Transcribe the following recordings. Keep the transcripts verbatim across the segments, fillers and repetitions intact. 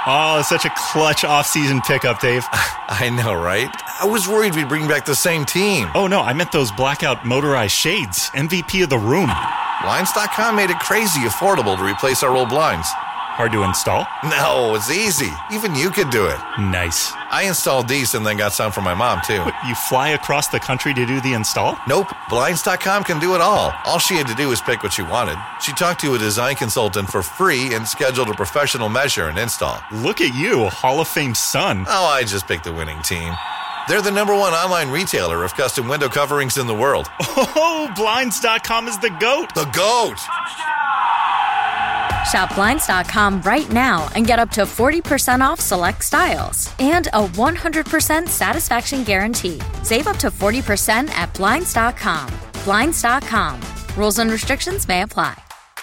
Oh, such a clutch off-season pickup, Dave. I know, right? I was worried we'd bring back the same team. Oh, no, I meant those blackout motorized shades. M V P of the room. Blinds dot com made it crazy affordable to replace our old blinds. Hard to install? No, it's easy. Even you could do it. Nice. I installed these and then got some for my mom, too. What, you fly across the country to do the install? Nope. Blinds dot com can do it all. All she had to do was pick what she wanted. She talked to a design consultant for free and scheduled a professional measure and install. Look at you, Hall of Fame son. Oh, I just picked the winning team. They're the number one online retailer of custom window coverings in the world. Oh, Blinds dot com is the GOAT. The GOAT! Shop Blinds dot com right now and get up to forty percent off select styles and a one hundred percent satisfaction guarantee. Save up to forty percent at Blinds dot com. Blinds dot com. Rules and restrictions may apply.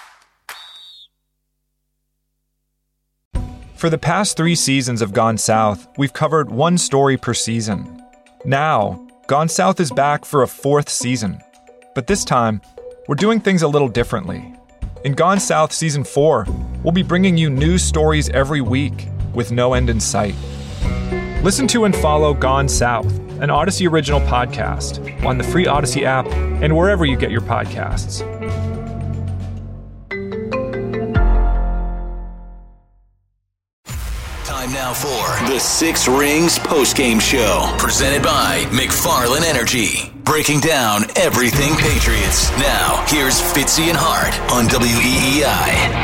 For the past three seasons of Gone South, we've covered one story per season. Now, Gone South is back for a fourth season. But this time, we're doing things a little differently. In Gone South Season four, we'll be bringing you new stories every week with no end in sight. Listen to and follow Gone South, an Odyssey original podcast, on the free Odyssey app and wherever you get your podcasts. Time now for the Six Rings postgame show, presented by McFarland Energy. Breaking down everything Patriots. Now, here's Fitzy and Hart on W E E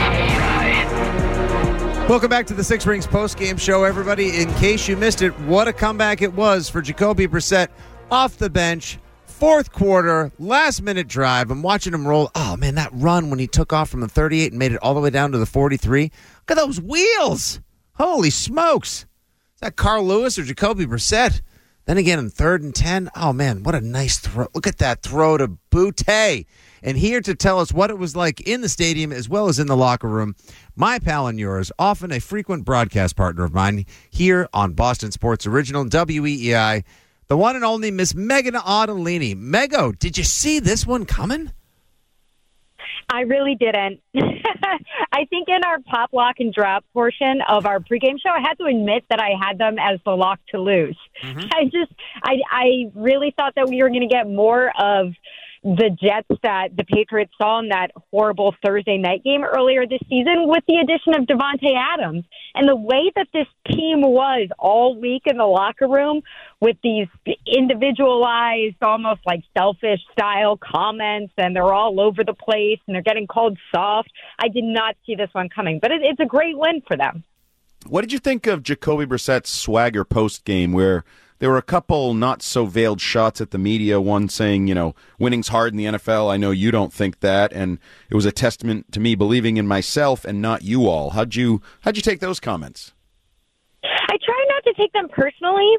I. Welcome back to the Six Rings postgame show, everybody. In case you missed it, what a comeback it was for Jacoby Brissett off the bench. Fourth quarter, last-minute drive. I'm watching him roll. Oh, man, that run when he took off from the thirty-eight and made it all the way down to the forty-three. Look at those wheels. Holy smokes. Is that Carl Lewis or Jacoby Brissett? Then again, in third and ten, oh, man, what a nice throw. Look at that throw to Boutte. And here to tell us what it was like in the stadium as well as in the locker room, my pal and yours, often a frequent broadcast partner of mine here on Boston Sports Original, W E E I, the one and only Miss Megan Ottolini. Mego, did you see this one coming? I really didn't. I think in our pop, lock, and drop portion of our pregame show, I had to admit that I had them as the lock to lose. Mm-hmm. I just, I, I really thought that we were going to get more of the Jets that the Patriots saw in that horrible Thursday night game earlier this season with the addition of Devontae Adams. And the way that this team was all week in the locker room with these individualized, almost like selfish style comments, and they're all over the place and they're getting called soft. I did not see this one coming, but it, it's a great win for them. What did you think of Jacoby Brissett's swagger post-game where there were a couple not-so-veiled shots at the media, one saying, you know, winning's hard in the N F L. I know you don't think that, and it was a testament to me believing in myself and not you all. How'd you, how'd you take those comments? I try not to take them personally.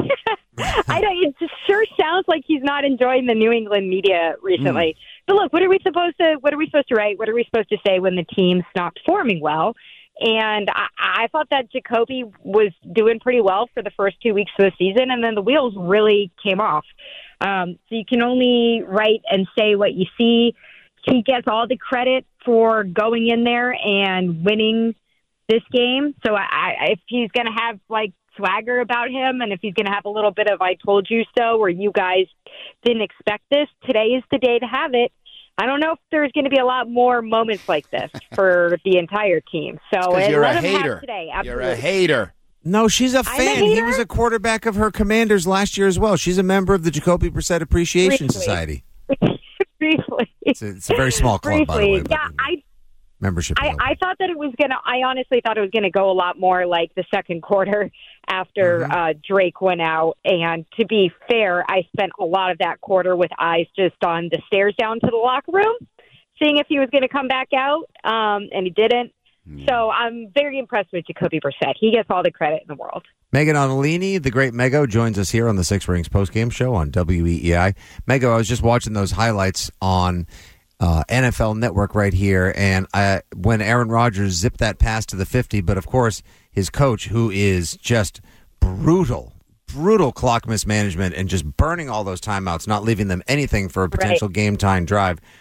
I don't. It just sure sounds like he's not enjoying the New England media recently. Mm. But look, what are we supposed to? What are we supposed to write? What are we supposed to say when the team's not performing well? And I, I thought that Jacoby was doing pretty well for the first two weeks of the season, and then the wheels really came off. Um, so you can only write and say what you see. He gets all the credit for going in there and winning this game. So I, I, if he's going to have, like, swagger about him, and if he's going to have a little bit of I told you so, or you guys didn't expect this, today is the day to have it. I don't know if there's going to be a lot more moments like this for the entire team. So you're let a him hater. Have today. You're a hater. No, she's a I'm fan. a He hater? was a quarterback of her Commanders last year as well. She's a member of the Jacoby Brissett Appreciation Briefly. Society. Briefly. It's a, it's a very small club, by the way. Briefly. Yeah, I membership. I, I thought that it was going to, I honestly thought it was going to go a lot more like the second quarter after mm-hmm. uh, Drake went out. And to be fair, I spent a lot of that quarter with eyes just on the stairs down to the locker room, seeing if he was going to come back out, um, and he didn't. Yeah. So I'm very impressed with Jacoby Brissett. He gets all the credit in the world. Megan Ottolini, the great Mego, joins us here on the Six Rings postgame show on W E E I. Mego, I was just watching those highlights on uh, N F L Network right here, and I, when Aaron Rodgers zipped that pass to the fifty, but of course his coach, who is just brutal, brutal clock mismanagement and just burning all those timeouts, not leaving them anything for a potential right. game-time drive.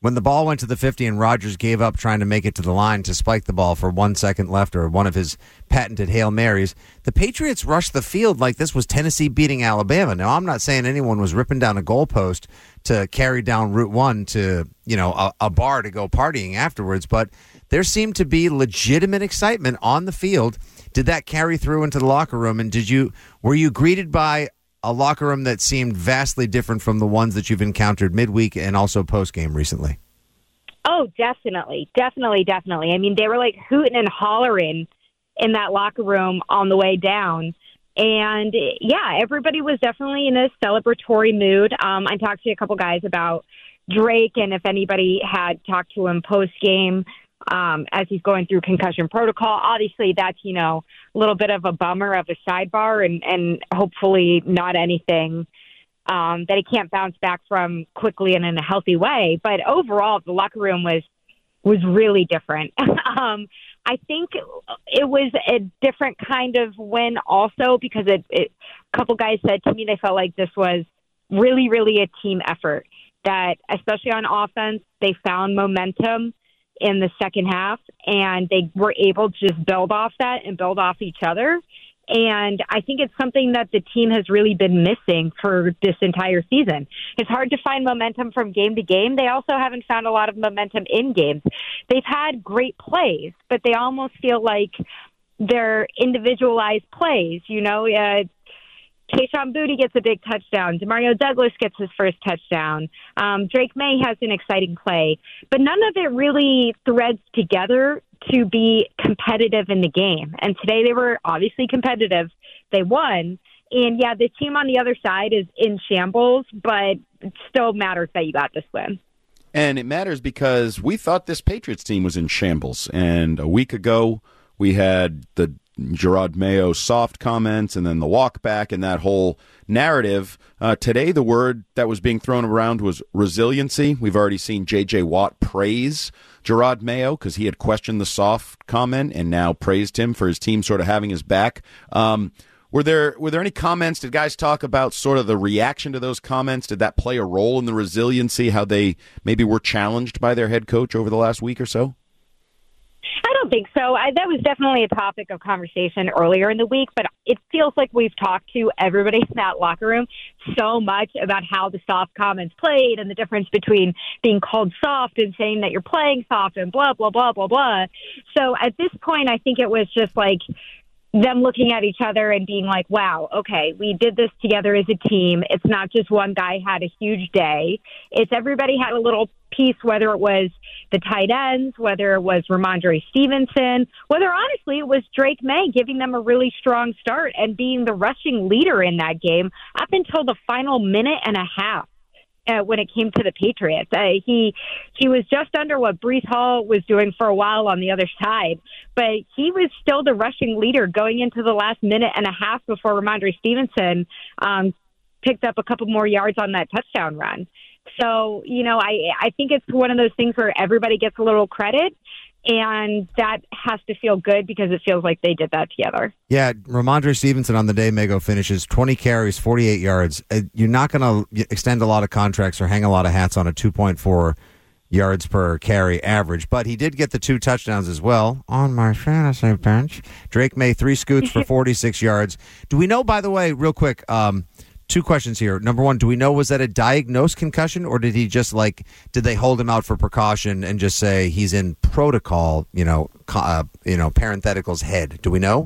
when the ball went to the fifty and Rodgers gave up trying to make it to the line to spike the ball for one second left, or one of his patented Hail Marys, the Patriots rushed the field like this was Tennessee beating Alabama. Now, I'm not saying anyone was ripping down a goalpost to carry down Route one to, you know, a, a bar to go partying afterwards, but there seemed to be legitimate excitement on the field. Did that carry through into the locker room? And did you were you greeted by a locker room that seemed vastly different from the ones that you've encountered midweek and also post-game recently? Oh, definitely. Definitely, definitely. I mean, they were like hooting and hollering in that locker room on the way down. And, yeah, everybody was definitely in a celebratory mood. Um, I talked to a couple guys about Drake, and if anybody had talked to him post-game um, as he's going through concussion protocol. Obviously, that's, you know, a little bit of a bummer of a sidebar, and, and hopefully not anything um, that he can't bounce back from quickly and in a healthy way. But overall, the locker room was was really different. um, I think it was a different kind of win also because it, it, a couple guys said to me they felt like this was really, really a team effort, that especially on offense, they found momentum in the second half, and they were able to just build off that and build off each other. And I think it's something that the team has really been missing for this entire season. It's hard to find momentum from game to game. They also haven't found a lot of momentum in games. They've had great plays, but they almost feel like they're individualized plays. You know, uh, Kayshon Boutte gets a big touchdown. Demario Douglas gets his first touchdown. Um, Drake May has an exciting play. But none of it really threads together to be competitive in the game. And today they were obviously competitive. They won. And, yeah, the team on the other side is in shambles, but it still matters that you got this win. And it matters because we thought this Patriots team was in shambles. And a week ago, we had the Gerard Mayo soft comments and then the walk back and that whole narrative. Uh, today, the word that was being thrown around was resiliency. We've already seen J J. Watt praise Gerard Mayo because he had questioned the soft comment and now praised him for his team sort of having his back. Um, were there were there any comments? Did guys talk about sort of the reaction to those comments? Did that play a role in the resiliency, how they maybe were challenged by their head coach over the last week or so? I don't think so. I, that was definitely a topic of conversation earlier in the week, but it feels like we've talked to everybody in that locker room so much about how the soft comments played and the difference between being called soft and saying that you're playing soft and blah, blah, blah, blah, blah. So at this point, I think it was just like them looking at each other and being like, wow, okay, we did this together as a team. It's not just one guy had a huge day. It's everybody had a little piece, whether it was the tight ends, whether it was Ramondre Stevenson, whether honestly it was Drake May giving them a really strong start and being the rushing leader in that game up until the final minute and a half. Uh, when it came to the Patriots, uh, he he was just under what Breece Hall was doing for a while on the other side, but he was still the rushing leader going into the last minute and a half before Ramondre Stevenson um, picked up a couple more yards on that touchdown run. So, you know, I I think it's one of those things where everybody gets a little credit, and that has to feel good because it feels like they did that together. Yeah, Ramondre Stevenson on the day Mago finishes twenty carries, forty-eight yards. You're not going to extend a lot of contracts or hang a lot of hats on a two point four yards per carry average, but he did get the two touchdowns as well on my fantasy bench. Drake May, three scoots for forty-six yards. Do we know, by the way, real quick, um, two questions here. Number one, do we know, was that a diagnosed concussion, or did he just like, did they hold him out for precaution and just say he's in protocol, you know, uh, you know, parentheticals head? Do we know?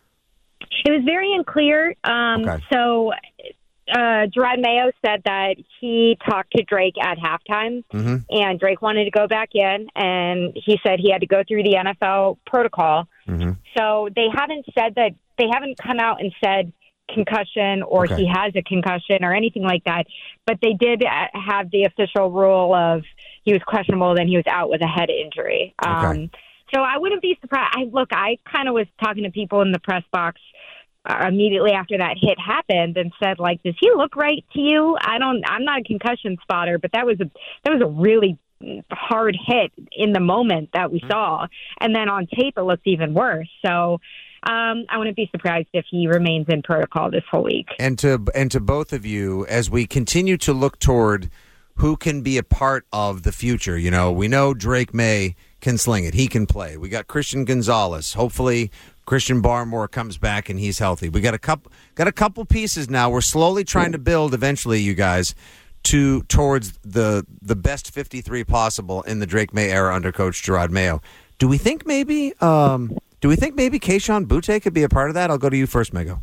It was very unclear. Um, okay. So uh, Gerard Mayo said that he talked to Drake at halftime, mm-hmm. and Drake wanted to go back in, and he said he had to go through the N F L protocol. Mm-hmm. So they haven't said that, they haven't come out and said concussion or okay. he has a concussion or anything like that, but they did have the official rule of he was questionable, then he was out with a head injury. Okay. Um, so I wouldn't be surprised. I, look, I kind of was talking to people in the press box uh, immediately after that hit happened and said, like, does he look right to you? I don't, I'm not a concussion spotter, but that was a, that was a really hard hit in the moment that we mm-hmm. saw. And then on tape, it looked even worse. So, Um, I wouldn't be surprised if he remains in protocol this whole week. And to and to both of you, as we continue to look toward who can be a part of the future. You know, we know Drake May can sling it. He can play. We got Christian Gonzalez. Hopefully Christian Barmore comes back and he's healthy. We got a couple got a couple pieces now. We're slowly trying to build eventually, you guys, to towards the the best fifty-three possible in the Drake May era under Coach Gerard Mayo. Do we think maybe um, do we think maybe Kayshon Boutte could be a part of that? I'll go to you first, Mego.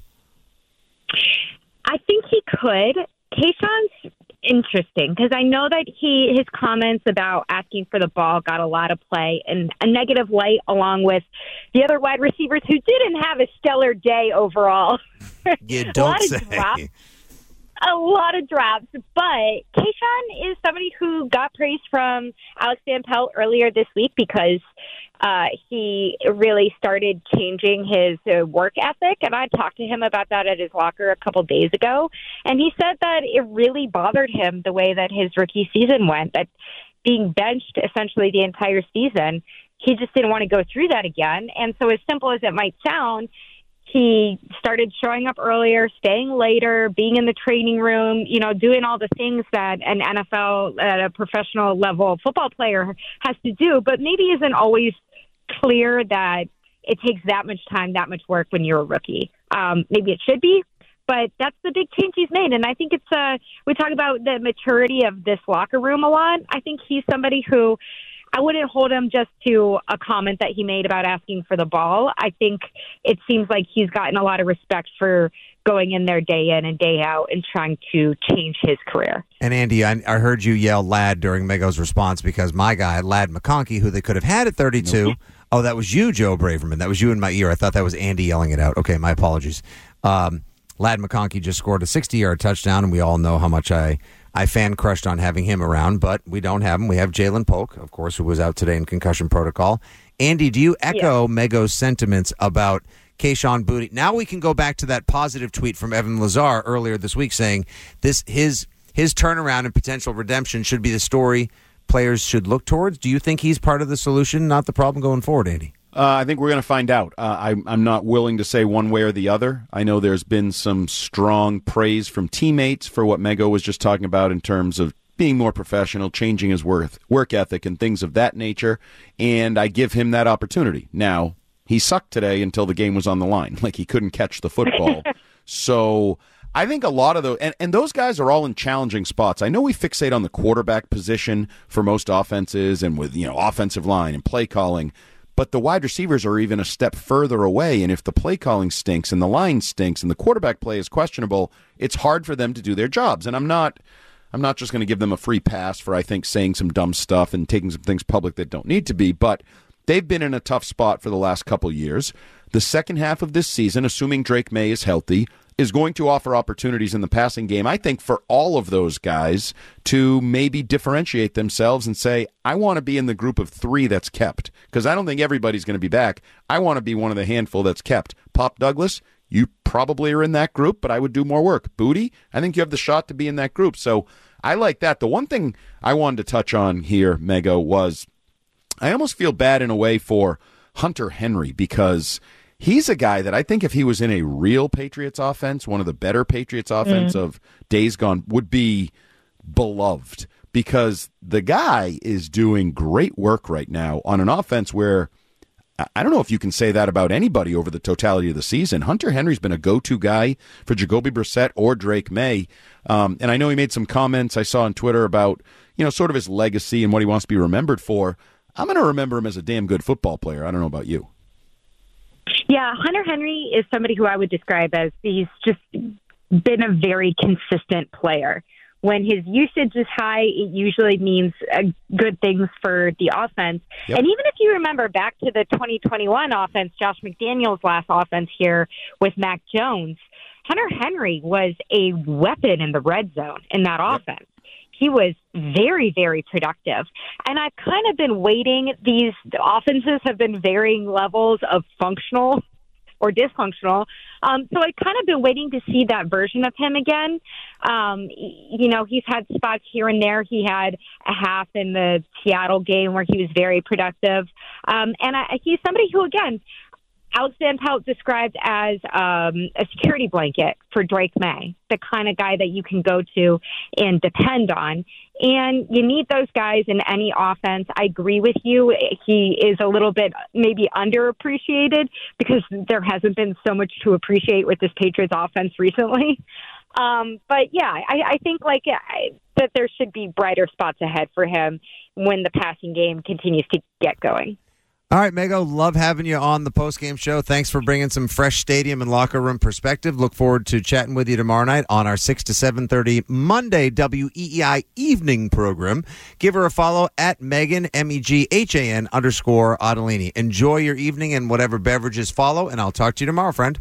I think he could. Kayshon's interesting because I know that he his comments about asking for the ball got a lot of play in a negative light, along with the other wide receivers who didn't have a stellar day overall. You don't a say. Drops, a lot of drops, but Kayshon is somebody who got praise from Alex Van Pelt earlier this week because uh, he really started changing his uh, work ethic, and I talked to him about that at his locker a couple days ago, and he said that it really bothered him the way that his rookie season went, that being benched essentially the entire season, he just didn't want to go through that again, and so as simple as it might sound, he started showing up earlier, staying later, being in the training room, you know, doing all the things that an N F L at a professional level football player has to do, but maybe isn't always clear that it takes that much time, that much work when you're a rookie. Um, maybe it should be, but that's the big change he's made. And I think it's, uh, we talk about the maturity of this locker room a lot. I think he's somebody who, I wouldn't hold him just to a comment that he made about asking for the ball. I think it seems like he's gotten a lot of respect for going in there day in and day out and trying to change his career. And Andy, I, I heard you yell "lad" during Mego's response because my guy, Lad McConkey, who they could have had at thirty-two. Nope. Oh, that was you, Joe Braverman. That was you in my ear. I thought that was Andy yelling it out. Okay, my apologies. Um, Lad McConkey just scored a sixty-yard touchdown, and we all know how much I... I fan crushed on having him around, but we don't have him. We have Jalen Polk, of course, who was out today in concussion protocol. Andy, do you echo yeah. Mego's sentiments about Kayshon Boutte? Now we can go back to that positive tweet from Evan Lazar earlier this week saying this his his turnaround and potential redemption should be the story players should look towards. Do you think he's part of the solution, not the problem going forward, Andy? Uh, I think we're going to find out. Uh, I, I'm not willing to say one way or the other. I know there's been some strong praise from teammates for what Mego was just talking about in terms of being more professional, changing his work, work ethic, and things of that nature, and I give him that opportunity. Now, he sucked today until the game was on the line. Like, he couldn't catch the football. So I think a lot of those, and, and those guys are all in challenging spots. I know we fixate on the quarterback position for most offenses and with, you know, offensive line and play calling, but the wide receivers are even a step further away, and if the play calling stinks and the line stinks and the quarterback play is questionable, it's hard for them to do their jobs. And I'm not I'm not just going to give them a free pass for, I think, saying some dumb stuff and taking some things public that don't need to be, but they've been in a tough spot for the last couple years. The second half of this season, assuming Drake May is healthy, is going to offer opportunities in the passing game, I think, for all of those guys to maybe differentiate themselves and say, I want to be in the group of three that's kept, because I don't think everybody's going to be back. I want to be one of the handful that's kept. Pop Douglas, you probably are in that group, but I would do more work. Boutte, I think you have the shot to be in that group. So I like that. The one thing I wanted to touch on here, Mego, was I almost feel bad in a way for Hunter Henry, because he's a guy that I think if he was in a real Patriots offense, one of the better Patriots offense mm. of days gone, would be beloved, because the guy is doing great work right now on an offense where I don't know if you can say that about anybody over the totality of the season. Hunter Henry's been a go-to guy for Jacoby Brissett or Drake May. Um, and I know he made some comments I saw on Twitter about, you know, sort of his legacy and what he wants to be remembered for. I'm going to remember him as a damn good football player. I don't know about you. Yeah, Hunter Henry is somebody who I would describe as he's just been a very consistent player. When his usage is high, it usually means uh, good things for the offense. Yep. And even if you remember back to the twenty twenty-one offense, Josh McDaniels' last offense here with Mac Jones, Hunter Henry was a weapon in the red zone in that yep. offense. He was very, very productive. And I've kind of been waiting. These offenses have been varying levels of functional or dysfunctional. Um, so I've kind of been waiting to see that version of him again. Um, you know, he's had spots here and there. He had a half in the Seattle game where he was very productive. Um, and I, he's somebody who, again, Alex Van Pelt described as um, a security blanket for Drake May, the kind of guy that you can go to and depend on. And you need those guys in any offense. I agree with you. He is a little bit maybe underappreciated because there hasn't been so much to appreciate with this Patriots offense recently. Um, but, yeah, I, I think like I, that there should be brighter spots ahead for him when the passing game continues to get going. All right, Mego, love having you on the postgame show. Thanks for bringing some fresh stadium and locker room perspective. Look forward to chatting with you tomorrow night on our six to seven thirty Monday W E E I evening program. Give her a follow at Megan, M E G H A N underscore Ottolini. Enjoy your evening and whatever beverages follow, and I'll talk to you tomorrow, friend.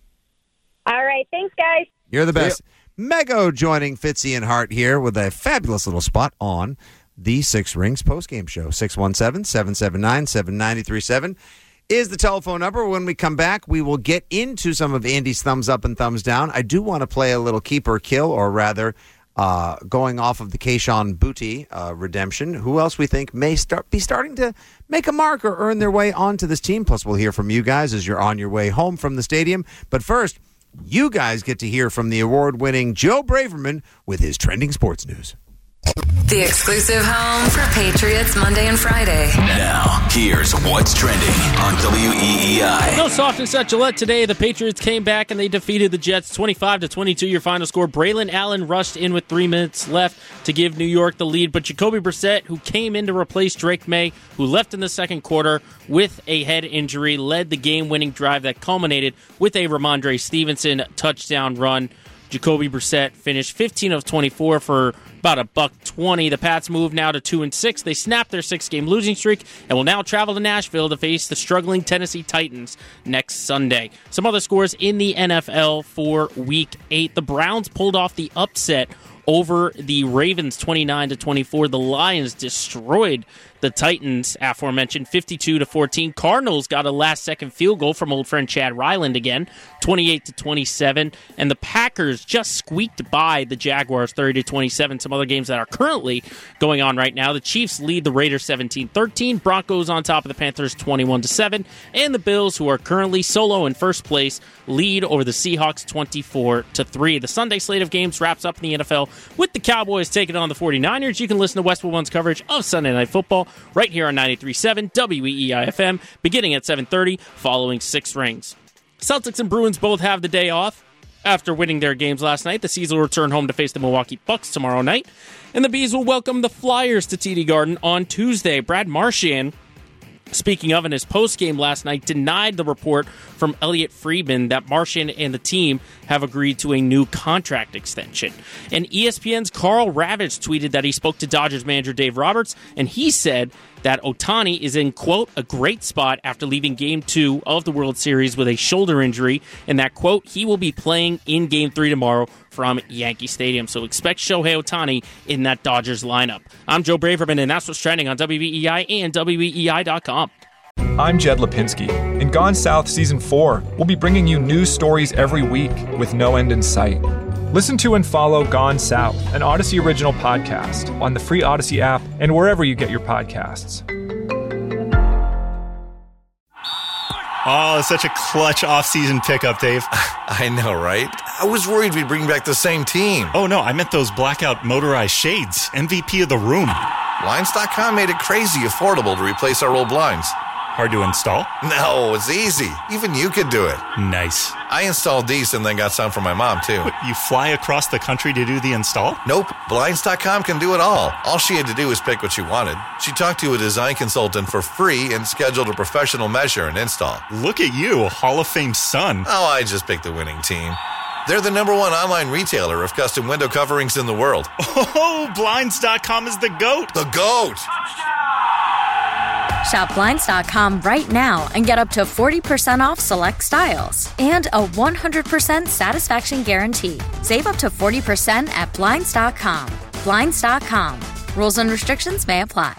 All right, thanks, guys. You're the best. Mego joining Fitzy and Hart here with a fabulous little spot on the Six Rings postgame show. six one seven, seven seven nine, seven nine three seven is the telephone number. When we come back, we will get into some of Andy's thumbs up and thumbs down. I do want to play a little keep or kill, or rather, uh, going off of the Kayshon Boutte uh, redemption. Who else we think may start be starting to make a mark or earn their way onto this team? Plus, we'll hear from you guys as you're on your way home from the stadium. But first, you guys get to hear from the award-winning Joe Braverman with his trending sports news. The exclusive home for Patriots Monday and Friday. Now, here's what's trending on W E E I. No softness at Gillette today. The Patriots came back and they defeated the Jets twenty-five to twenty-two. Your final score. Braylon Allen rushed in with three minutes left to give New York the lead, but Jacoby Brissett, who came in to replace Drake May, who left in the second quarter with a head injury, led the game-winning drive that culminated with a Ramondre Stevenson touchdown run. Jacoby Brissett finished fifteen of twenty-four for about a buck twenty. The Pats move now to two and six. They snapped their six-game losing streak and will now travel to Nashville to face the struggling Tennessee Titans next Sunday. Some other scores in the N F L for Week Eight: the Browns pulled off the upset over the Ravens, twenty-nine to twenty-four. The Lions destroyed the Titans, aforementioned, fifty-two to fourteen. Cardinals got a last-second field goal from old friend Chad Ryland again, twenty-eight to twenty-seven. And the Packers just squeaked by the Jaguars, thirty to twenty-seven. Some other games that are currently going on right now: the Chiefs lead the Raiders seventeen thirteen. Broncos on top of the Panthers, twenty-one to seven. And the Bills, who are currently solo in first place, lead over the Seahawks, twenty-four to three. The Sunday slate of games wraps up in the N F L with the Cowboys taking on the forty-niners. You can listen to Westwood One's coverage of Sunday Night Football right here on ninety-three point seven W E E I F M, beginning at seven thirty, following Six Rings. Celtics and Bruins both have the day off after winning their games last night. The Seas will return home to face the Milwaukee Bucks tomorrow night, and the Bees will welcome the Flyers to T D Garden on Tuesday. Brad Marchand, speaking of, in his postgame last night, denied the report from Elliot Friedman that Marchand and the team have agreed to a new contract extension. And E S P N's Carl Ravitch tweeted that he spoke to Dodgers manager Dave Roberts, and he said that Ohtani is in, quote, a great spot after leaving Game two of the World Series with a shoulder injury, and that, quote, he will be playing in Game three tomorrow from Yankee Stadium. So expect Shohei Ohtani in that Dodgers lineup. I'm Joe Braverman, and that's what's trending on W E E I and W E E I dot com. I'm Jed Lipinski. In Gone South Season four, we'll be bringing you news stories every week with no end in sight. Listen to and follow Gone South, an Odyssey original podcast, on the free Odyssey app and wherever you get your podcasts. Oh, such a clutch off-season pickup, Dave. I know, right? I was worried we'd bring back the same team. Oh, no, I meant those blackout motorized shades. M V P of the room. Blinds dot com made it crazy affordable to replace our old blinds. Hard to install? No, it's easy. Even you could do it. Nice. I installed these and then got some for my mom, too. What, you fly across the country to do the install? Nope. Blinds dot com can do it all. All she had to do was pick what she wanted. She talked to a design consultant for free and scheduled a professional measure and install. Look at you, Hall of Fame son. Oh, I just picked the winning team. They're the number one online retailer of custom window coverings in the world. Oh, Blinds dot com is the GOAT. The GOAT! Shop Blinds dot com right now and get up to forty percent off select styles and a one hundred percent satisfaction guarantee. Save up to forty percent at Blinds dot com. Blinds dot com. Rules and restrictions may apply.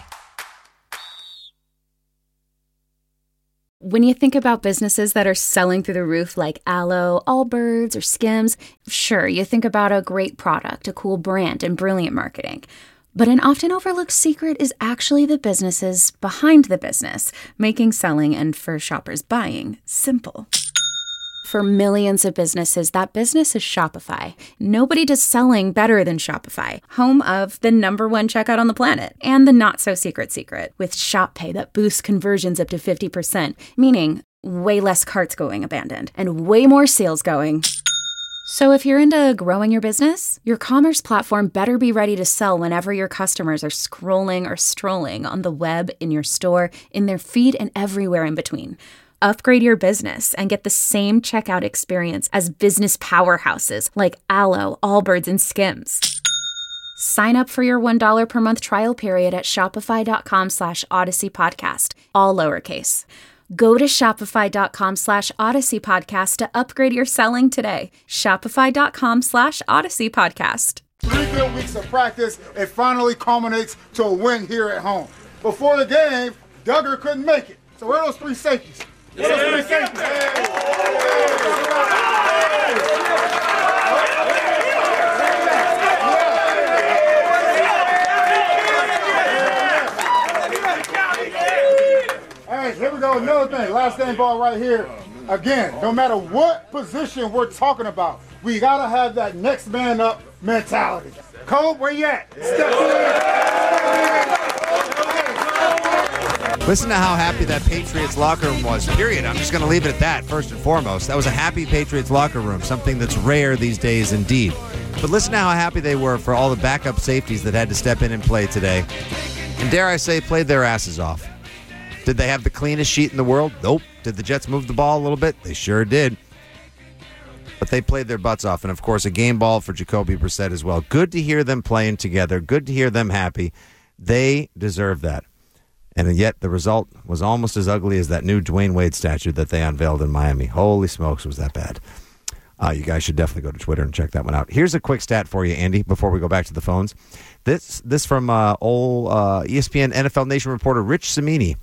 When you think about businesses that are selling through the roof like Aloe, Allbirds, or Skims, sure, you think about a great product, a cool brand, and brilliant marketing. But an often overlooked secret is actually the businesses behind the business, making selling and for shoppers buying simple. For millions of businesses, that business is Shopify. Nobody does selling better than Shopify, home of the number one checkout on the planet and the not-so-secret secret with Shop Pay that boosts conversions up to fifty percent, meaning way less carts going abandoned and way more sales going. So if you're into growing your business, your commerce platform better be ready to sell whenever your customers are scrolling or strolling on the web, in your store, in their feed, and everywhere in between. Upgrade your business and get the same checkout experience as business powerhouses like Alo, Allbirds, and Skims. Sign up for your one dollar per month trial period at shopify.com slash Odyssey Podcast, all lowercase. Go to shopify.com slash Odyssey Podcast to upgrade your selling today. Shopify.com slash Odyssey Podcast. Three good weeks of practice, it finally culminates to a win here at home. Before the game, Duggar couldn't make it. So where are those three safeties? Where are those three safeties? Hey, here we go. Another thing. Last thing ball right here. Again, no matter what position we're talking about, we got to have that next man up mentality. Cole, where you at? Step Listen to how happy that Patriots locker room was, period. I'm just going to leave it at that, first and foremost. That was a happy Patriots locker room, something that's rare these days indeed. But listen to how happy they were for all the backup safeties that had to step in and play today. And dare I say, played their asses off. Did they have the cleanest sheet in the world? Nope. Did the Jets move the ball a little bit? They sure did. But they played their butts off. And, of course, a game ball for Jacoby Brissett as well. Good to hear them playing together. Good to hear them happy. They deserve that. And yet the result was almost as ugly as that new Dwayne Wade statue that they unveiled in Miami. Holy smokes, was that bad. Uh, you guys should definitely go to Twitter and check that one out. Here's a quick stat for you, Andy, before we go back to the phones. This this from uh, old uh, E S P N N F L Nation reporter Rich Cimini.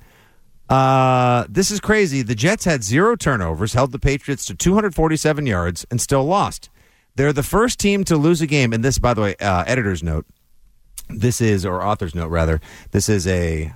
Uh, this is crazy. The Jets had zero turnovers, held the Patriots to two hundred forty-seven yards, and still lost. They're the first team to lose a game. And this, by the way, uh, editor's note. This is, or author's note rather, this is a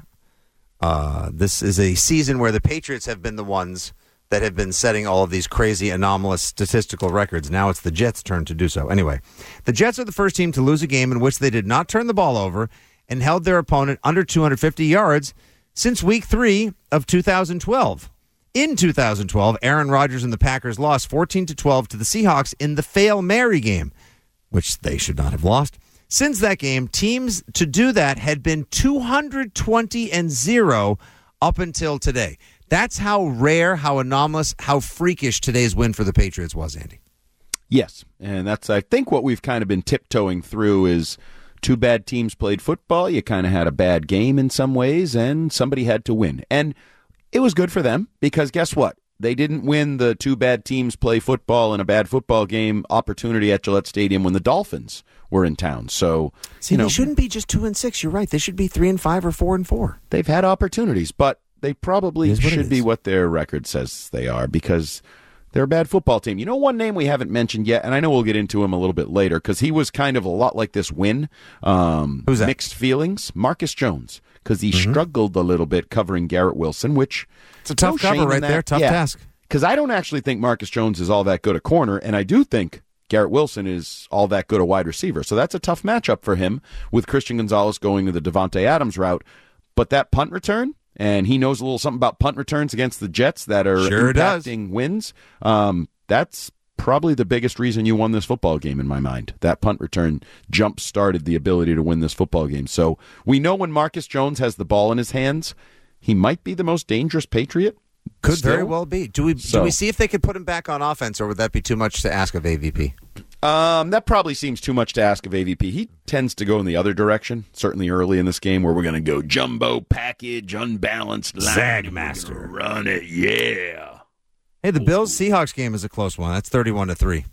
uh, this is a season where the Patriots have been the ones that have been setting all of these crazy, anomalous statistical records. Now it's the Jets' turn to do so. Anyway, the Jets are the first team to lose a game in which they did not turn the ball over and held their opponent under two hundred fifty yards since week three of two thousand twelve. In two thousand twelve, Aaron Rodgers and the Packers lost fourteen to twelve to the Seahawks in the Fail Mary game, which they should not have lost. Since that game, teams to do that had been two hundred twenty and zero up until today. That's how rare, how anomalous, how freakish today's win for the Patriots was, Andy. Yes, and that's, I think, what we've kind of been tiptoeing through is two bad teams played football. You kind of had a bad game in some ways, and somebody had to win. And it was good for them because guess what? They didn't win the two bad teams play football in a bad football game opportunity at Gillette Stadium when the Dolphins were in town. So, See, you know, they shouldn't be just two and six. You're right. They should be three and five or four and four. They've had opportunities, but they probably should it be is. what their record says they are because they're a bad football team. You know, one name we haven't mentioned yet, and I know we'll get into him a little bit later because he was kind of a lot like this win. Um, Who's that? Mixed feelings. Marcus Jones, because he Mm-hmm. struggled a little bit covering Garrett Wilson, which It's a tough no cover shame in right that. there. Tough Yeah. task. Because I don't actually think Marcus Jones is all that good a corner, and I do think Garrett Wilson is all that good a wide receiver. So that's a tough matchup for him with Christian Gonzalez going to the Devontae Adams route. But that punt return, and he knows a little something about punt returns against the Jets that are Sure does. impacting wins. Um, that's probably the biggest reason you won this football game in my mind. That punt return jump-started the ability to win this football game. So we know when Marcus Jones has the ball in his hands, he might be the most dangerous Patriot. Could Still. very well be. Do we So- do we see if they could put him back on offense, or would that be too much to ask of A V P? Um, that probably seems too much to ask of A V P. He tends to go in the other direction, certainly early in this game, where we're going to go jumbo package, unbalanced line. Zagmaster. We're gonna run it, yeah. Hey, the Bills-Seahawks game is a close one. That's thirty-one to three.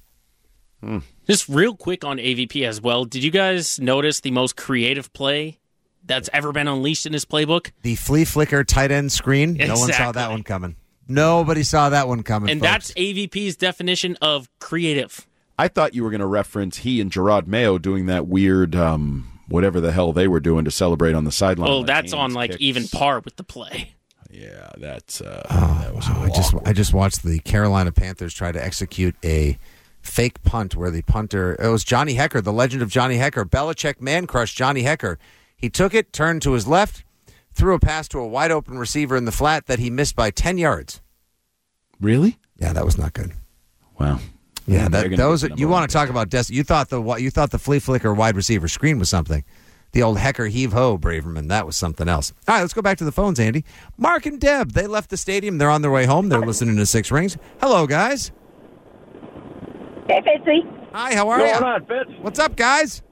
Just real quick on A V P as well. Did you guys notice the most creative play that's ever been unleashed in his playbook? The flea flicker tight end screen. No one saw Exactly. that one coming. Nobody saw that one coming. And folks. that's A V P's definition of creative. I thought you were going to reference he and Gerard Mayo doing that weird, um, whatever the hell they were doing to celebrate on the sideline. Oh, like that's on hands, like kicks. even par with the play. Yeah, that's uh, Oh, that was wow. I just I just watched the Carolina Panthers try to execute a fake punt where the punter, it was Johnny Hecker, the legend of Johnny Hecker. Belichick man crushed Johnny Hecker. He took it, turned to his left, threw a pass to a wide open receiver in the flat that he missed by ten yards. Really? Yeah, that was not good. Wow. Yeah, They're that gonna those get the you number want one to talk pick. about des- you thought the you thought the flea flicker wide receiver screen was something. The old Hecker heave ho Braverman, that was something else. All right, let's go back to the phones, Andy. Mark and Deb, they left the stadium. They're on their way home. They're listening to Six Rings. Hello, guys. Hey, Fitzy. Hi, how are What's you? going on, Fitz? What's up, guys?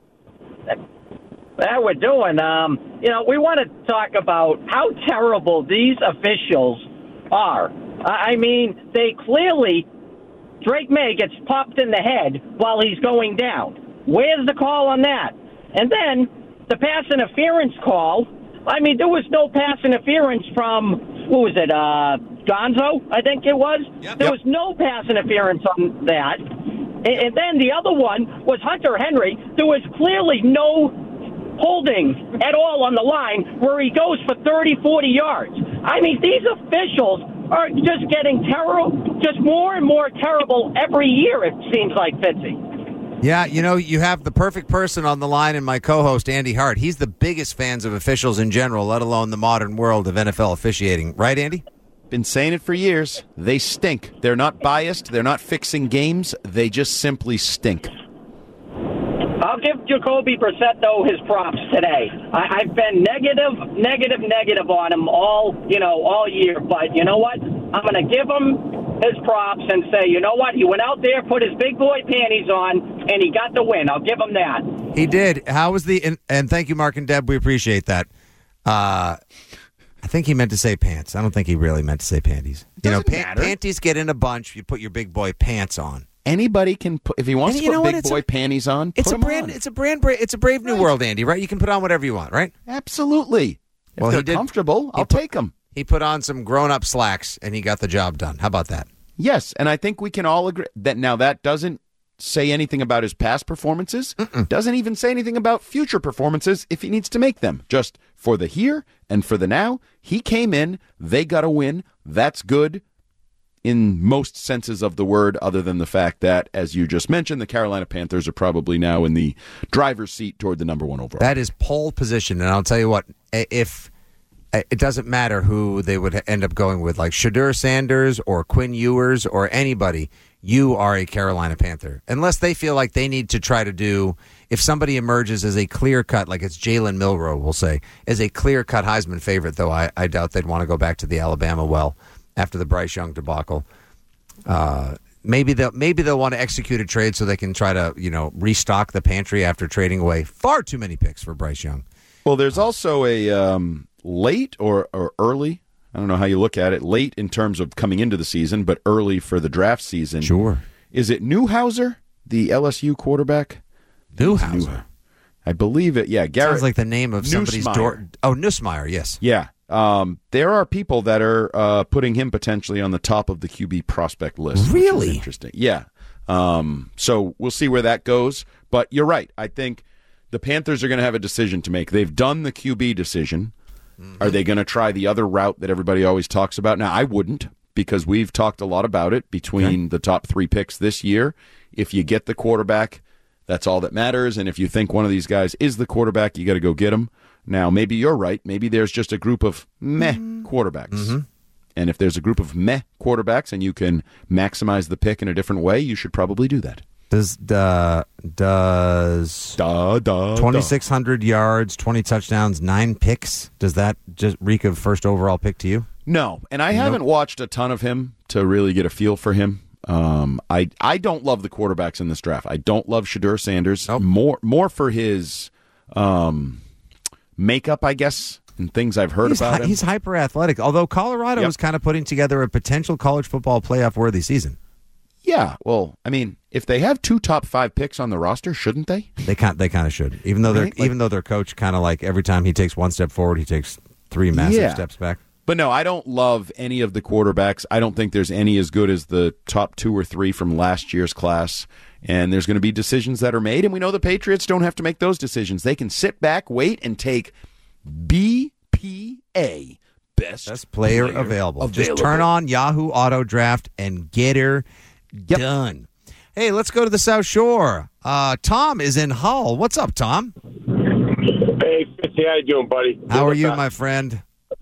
How we're doing. Um, you know, we want to talk about how terrible these officials are. I I mean, they clearly, Drake May gets popped in the head while he's going down. Where's the call on that? And then the pass interference call. I mean, there was no pass interference from, what was it, uh, Gonzo, I think it was? Yep. There Yep. was no pass interference on that. And, and then the other one was Hunter Henry. There was clearly no holding at all on the line where he goes for thirty, forty yards. I mean, these officials are just getting terrible, just more and more terrible every year, it seems like, Fitzy. Yeah, you know, you have the perfect person on the line in my co-host, Andy Hart. He's the biggest fans of officials in general, let alone the modern world of N F L officiating. Right, Andy? Been saying it for years. They stink. They're not biased. They're not fixing games. They just simply stink. I'll give Jacoby Brissett, though, his props today. I, I've been negative, negative, negative on him all, you know, all year. But you know what? I'm going to give him his props and say, you know what? He went out there, put his big boy panties on, and he got the win. I'll give him that. He did. How was the and, and thank you, Mark and Deb. We appreciate that. Uh, I think he meant to say pants. I don't think he really meant to say panties. You know, Doesn't pa- matter. panties get in a bunch. You put your big boy pants on. Anybody can put, if he wants And to you put know what? big It's boy a- panties on, It's put a 'em brand. on. It's a brand. Bra- it's a brave new world, Andy. Right? You can put on whatever you want. Right? Absolutely. If Well, they're he did- comfortable, I'll he put- take them. He put on some grown-up slacks and he got the job done. How about that? Yes, and I think we can all agree that now that doesn't say anything about his past performances, Mm-mm. doesn't even say anything about future performances if he needs to make them. Just for the here and for the now, he came in, they got a win. That's good in most senses of the word, other than the fact that, as you just mentioned, the Carolina Panthers are probably now in the driver's seat toward the number one overall. That is pole position, and I'll tell you what, if it doesn't matter who they would end up going with, like Shadur Sanders or Quinn Ewers or anybody, you are a Carolina Panther. Unless they feel like they need to try to do, if somebody emerges as a clear-cut, like it's Jalen Milroe, we'll say, as a clear-cut Heisman favorite, though I, I doubt they'd want to go back to the Alabama well after the Bryce Young debacle. Uh, maybe they'll maybe they'll want to execute a trade so they can try to, you know, restock the pantry after trading away far too many picks for Bryce Young. Well, there's also a um, late or, or early, I don't know how you look at it, late in terms of coming into the season, but early for the draft season. Sure. Is it Newhouser, the L S U quarterback? Newhouser? I believe it, yeah. Garrett Sounds like the name of somebody's Nussmeier. door. Oh, Nussmeier, yes. Yeah. Um, there are people that are uh, putting him potentially on the top of the Q B prospect list. which is Really? interesting. Yeah. Um, so we'll see where that goes. But you're right. I think the Panthers are going to have a decision to make. They've done the Q B decision. Mm-hmm. Are they going to try the other route that everybody always talks about? Now, I wouldn't, because we've talked a lot about it between okay. the top three picks this year. If you get the quarterback, that's all that matters. And if you think one of these guys is the quarterback, you got to go get him. Now, maybe you're right. Maybe there's just a group of meh quarterbacks. Mm-hmm. And if there's a group of meh quarterbacks and you can maximize the pick in a different way, you should probably do that. Does uh, does da, da, twenty-six hundred yards, twenty touchdowns, nine picks? Does that just reek of first overall pick to you? No, and I nope. haven't watched a ton of him to really get a feel for him. Um, I I don't love the quarterbacks in this draft. I don't love Shadur Sanders. Nope. More more for his um, makeup, I guess, and things I've heard he's about hi- him. He's hyper athletic. Although Colorado Yep. is kind of putting together a potential college football playoff worthy season. Yeah, well, I mean, if they have two top five picks on the roster, shouldn't they? They kind they kind of should. Even though they're Right? Like- even though their coach kind of like every time he takes one step forward, he takes three massive Yeah. steps back. But no, I don't love any of the quarterbacks. I don't think there's any as good as the top two or three from last year's class. And there's going to be decisions that are made, and we know the Patriots don't have to make those decisions. They can sit back, wait, and take B P A, best, best player, player available. available. Just turn on Yahoo Auto Draft and get her yep. done. Hey, let's go to the South Shore. Uh, Tom is in Hull. What's up, Tom? Hey, Fitzy, how you doing, buddy? How are you, my friend?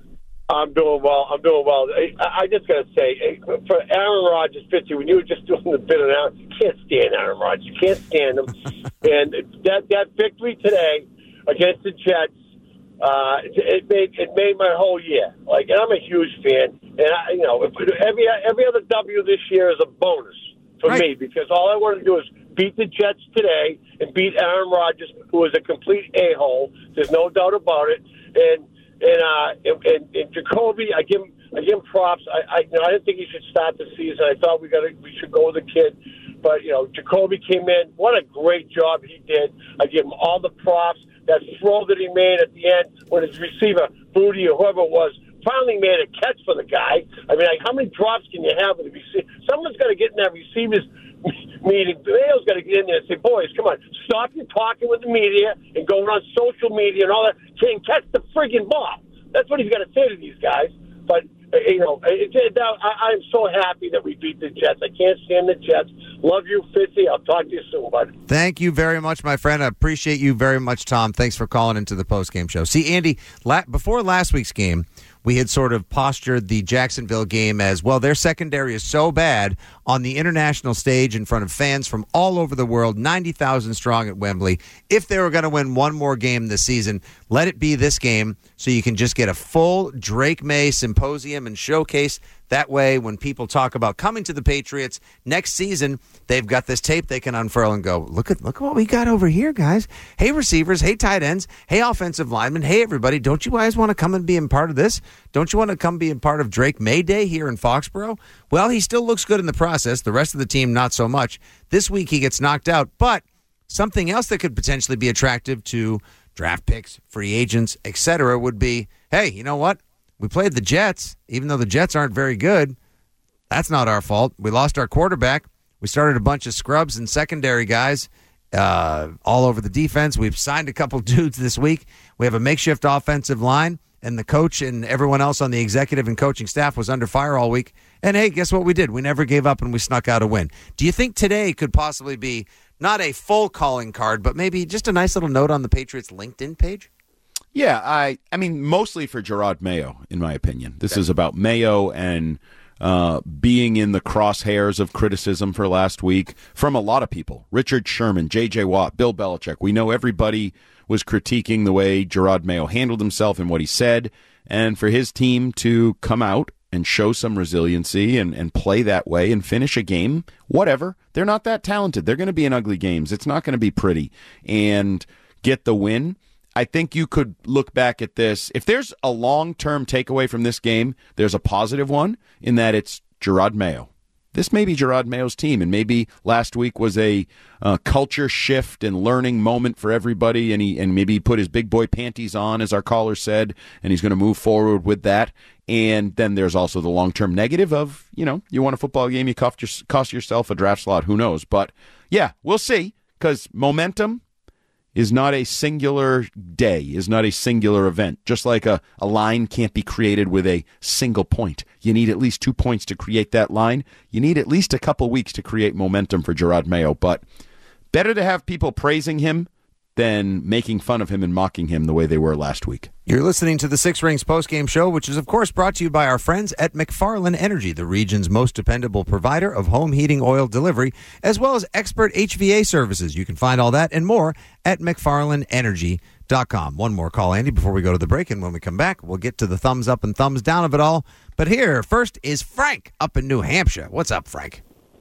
I'm doing well. I'm doing well. I, I just got to say, for Aaron Rodgers, Fitzy, when you were just doing the bit of Aaron, you can't stand Aaron Rodgers. You can't stand him. And that that victory today against the Jets, uh, it made it made my whole year. Like, and I'm a huge fan. And I, you know, every every other W this year is a bonus for right. me, because all I want to do is beat the Jets today and beat Aaron Rodgers, who is a complete a-hole. There's no doubt about it. And And, uh, and, and Jacoby, I give him, I give him props. I, I, you know, I didn't think he should start the season. I thought we got, we should go with the kid, but you know, Jacoby came in. What a great job he did! I give him all the props. That throw that he made at the end when his receiver, Booty or whoever it was, finally made a catch for the guy. I mean, like, how many drops can you have with a receiver? Someone's got to get in that receiver's meeting. Mayo's got to get in there and say, boys, come on, stop your talking with the media and going on social media and all that. Can't catch the friggin' ball. That's what he's got to say to these guys. But, uh, you know, it, it, I, I'm so happy that we beat the Jets. I can't stand the Jets. Love you, Fitzy. I'll talk to you soon, bud. Thank you very much, my friend. I appreciate you very much, Tom. Thanks for calling into the postgame show. See, Andy, la- before last week's game, we had sort of postured the Jacksonville game as, well, their secondary is so bad on the international stage in front of fans from all over the world, ninety thousand strong at Wembley. If they were going to win one more game this season, let it be this game so you can just get a full Drake May symposium and showcase. That way, when people talk about coming to the Patriots next season, they've got this tape they can unfurl and go, look at look at what we got over here, guys. Hey, receivers. Hey, tight ends. Hey, offensive linemen. Hey, everybody. Don't you guys want to come and be a part of this? Don't you want to come be a part of Drake May Day here in Foxborough? Well, he still looks good in the process. The rest of the team, not so much. This week, he gets knocked out. But something else that could potentially be attractive to draft picks, free agents, et cetera, would be, hey, you know what? We played the Jets, even though the Jets aren't very good. That's not our fault. We lost our quarterback. We started a bunch of scrubs and secondary guys uh, all over the defense. We've signed a couple dudes this week. We have a makeshift offensive line, and the coach and everyone else on the executive and coaching staff was under fire all week. And, hey, guess what we did? We never gave up, and we snuck out a win. Do you think today could possibly be not a full calling card, but maybe just a nice little note on the Patriots LinkedIn page? Yeah, I I mean, mostly for Gerard Mayo, in my opinion. This okay. is about Mayo and uh, being in the crosshairs of criticism for last week from a lot of people. Richard Sherman, J J. Watt, Bill Belichick. We know everybody was critiquing the way Gerard Mayo handled himself and what he said. And for his team to come out and show some resiliency and, and play that way and finish a game, whatever. They're not that talented. They're going to be in ugly games. It's not going to be pretty. And get the win. I think you could look back at this. If there's a long-term takeaway from this game, there's a positive one in that it's Gerard Mayo. This may be Gerard Mayo's team, and maybe last week was a uh, culture shift and learning moment for everybody, and he and maybe he put his big boy panties on, as our caller said, and he's going to move forward with that. And then there's also the long-term negative of, you know, you won a football game, you cost, your, cost yourself a draft slot, who knows. But, yeah, we'll see, because momentum is not a singular day, is not a singular event. Just like a, a line can't be created with a single point. You need at least two points to create that line. You need at least a couple weeks to create momentum for Gerard Mayo. But better to have people praising him than making fun of him and mocking him the way they were last week. You're listening to the Six Rings postgame show, which is, of course, brought to you by our friends at McFarland Energy, the region's most dependable provider of home heating oil delivery, as well as expert H V A services. You can find all that and more at mcfarland energy dot com. One more call, Andy, before we go to the break, and when we come back, we'll get to the thumbs up and thumbs down of it all. But here, first is Frank up in New Hampshire. What's up, Frank?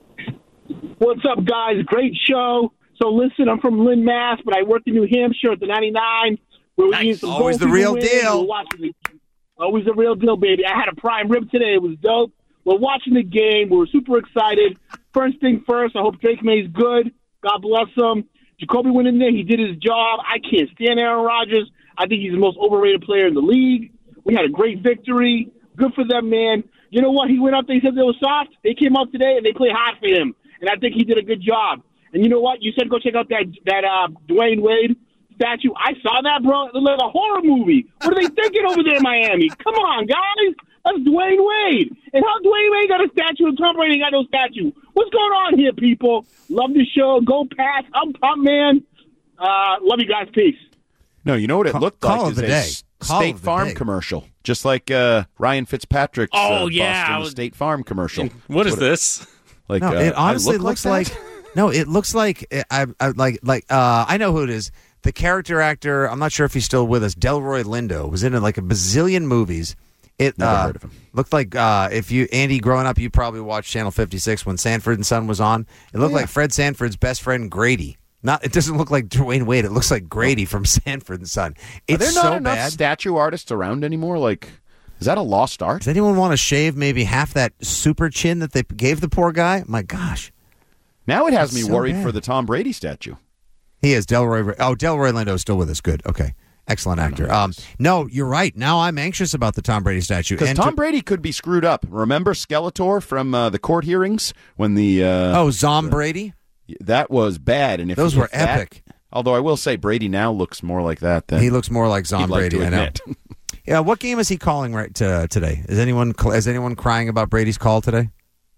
What's up, guys? Great show. So listen, I'm from Lynn, Mass, but I worked in New Hampshire at the ninety-nine. Where we nice. used some Always the real deal. The, always the real deal, baby. I had a prime rib today. It was dope. We're watching the game. We were super excited. First thing first, I hope Drake May's good. God bless him. Jacoby went in there. He did his job. I can't stand Aaron Rodgers. I think he's the most overrated player in the league. We had a great victory. Good for them, man. You know what? He went out there, he said they were soft. They came out today, and they played hard for him. And I think he did a good job. And you know what? You said go check out that, that uh, Dwayne Wade statue. I saw that, bro. It looked like a horror movie. What are they thinking over there in Miami? Come on, guys. That's Dwayne Wade. And how Dwayne Wade got a statue and Tom Brady got no statue? What's going on here, people? Love the show. Go Pats. I'm pumped, man. Uh, love you guys. Peace. No, you know what it Call- looked call like of is the a day. S- Call State of the Farm day. commercial, just like uh, Ryan Fitzpatrick's Oh, uh, yeah, Boston I was- State Farm commercial. What is What- this? Like, no, uh, it I honestly look looks like, like, no, it looks like I, I like like uh, I know who it is. The character actor, I'm not sure if he's still with us. Delroy Lindo was in like a bazillion movies. It Never uh, heard of him. Looked like uh, if you Andy growing up, you probably watched Channel fifty-six when Sanford and Son was on. It looked Yeah. like Fred Sanford's best friend Grady. Not, it doesn't look like Dwayne Wade. It looks like Grady from Sanford and Son. It's Are there not so enough bad. statue artists around anymore? Like, is that a lost art? Does anyone want to shave maybe half that super chin that they gave the poor guy? My gosh. Now it has It's me so worried bad. for the Tom Brady statue. He is Delroy. Oh, Delroy Lindo is still with us. Good. Okay. Excellent actor. Um, no, you're right. Now I'm anxious about the Tom Brady statue. Because And Tom to- Brady could be screwed up. Remember Skeletor from uh, the court hearings when the uh, oh, Zom Brady. that was bad, and if Those if were that- epic. although I will say Brady now looks more like that than He looks more like Zom he'd like Brady. to I know. admit. Yeah. What game is he calling right to, today? Is anyone is anyone crying about Brady's call today?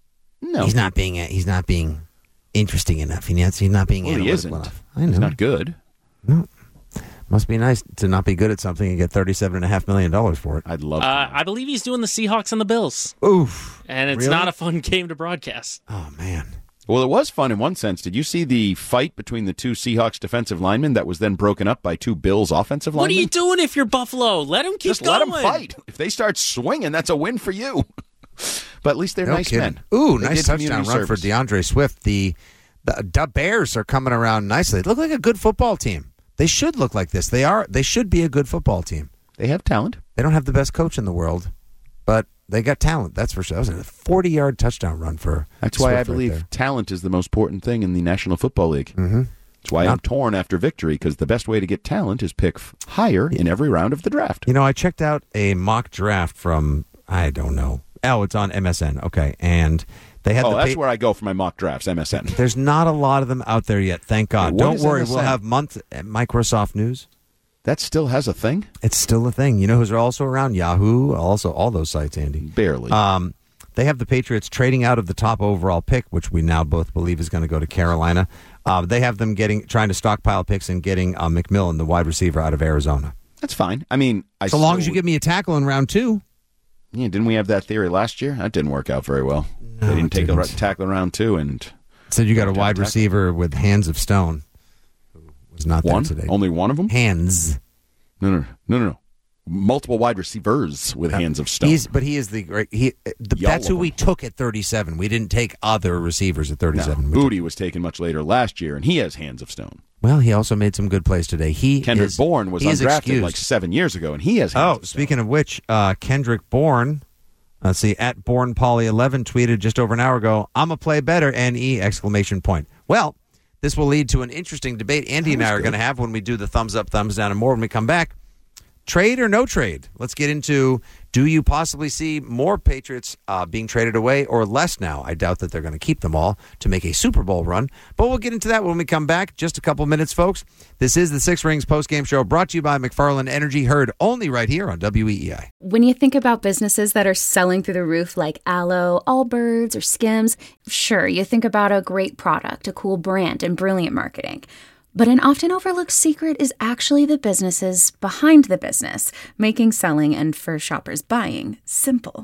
No, He's not being. He's not being interesting enough. He's not being Well, he analytical isn't. enough. I know. He's not good. No. Must be nice to not be good at something and get thirty-seven and a half million dollars for it. I'd love. Uh, I believe he's doing the Seahawks and the Bills. Oof. And it's Really? not a fun game to broadcast. Oh man. Well, it was fun in one sense. Did you see the fight between the two Seahawks defensive linemen that was then broken up by two Bills offensive What are linemen? you doing if you're Buffalo? Let him keep Just going. let them fight. If they start swinging, that's a win for you. But at least they're No nice kidding. men. Ooh, They nice did touchdown community run for service. DeAndre Swift. The, the the Bears are coming around nicely. They look like a good football team. They should look like this. They are. They should be a good football team. They have talent. They don't have the best coach in the world, but they got talent. That's for sure. That was a forty-yard touchdown run for. That's why I Swift right believe there. talent is the most important thing in the National Football League. Mm-hmm. That's why I'm Not- torn after victory, because the best way to get talent is pick f- higher in every round of the draft. You know, I checked out a mock draft from I don't know. Oh, it's on M S N. Okay, and they had Oh, the that's pa- where I go for my mock drafts, M S N. There's not a lot of them out there yet. Thank God. What Don't is worry. M S N? We'll have month at Microsoft News. That still has a thing? It's still a thing. You know who's also around? Yahoo. Also, all those sites, Andy. Barely. Um, they have the Patriots trading out of the top overall pick, which we now both believe is going to go to Carolina. Uh, they have them getting trying to stockpile picks and getting uh, McMillan, the wide receiver out of Arizona. That's fine. I mean, I so long as still- you give me a tackle in round two. Yeah, didn't we have that theory last year? That didn't work out very well. No, they didn't it take didn't. a tackle in round two, and So you got a Don't wide tackle. receiver with hands of stone. Who was not one, there today. only one of them. Hands. No, no, no, no, no. Multiple wide receivers with hands of stone. He's, but he is the great. He, the, Y'all that's who of we took at thirty-seven. We didn't take other receivers at No, thirty-seven. We Booty was taken much later last year, and he has hands of stone. Well, he also made some good plays today. He Kendrick is, Bourne was he is undrafted excused. like seven years ago, and he has hands Oh, of stone. speaking of which, uh, Kendrick Bourne, let's see, at Bourne Polly eleven tweeted just over an hour ago, "I'm a play better." N E exclamation point. Well, this will lead to an interesting debate Andy and I are going to have when we do the thumbs up, thumbs down, and more when we come back. Trade or no trade? Let's get into, do you possibly see more Patriots uh, being traded away or less now? I doubt that they're going to keep them all to make a Super Bowl run, but we'll get into that when we come back. Just a couple minutes, folks. This is the Six Rings postgame show brought to you by McFarland Energy, heard only right here on W E E I. When you think about businesses that are selling through the roof like Aloe, Allbirds, or Skims, sure, you think about a great product, a cool brand, and brilliant marketing. But an often overlooked secret is actually the businesses behind the business, making selling and for shoppers buying simple.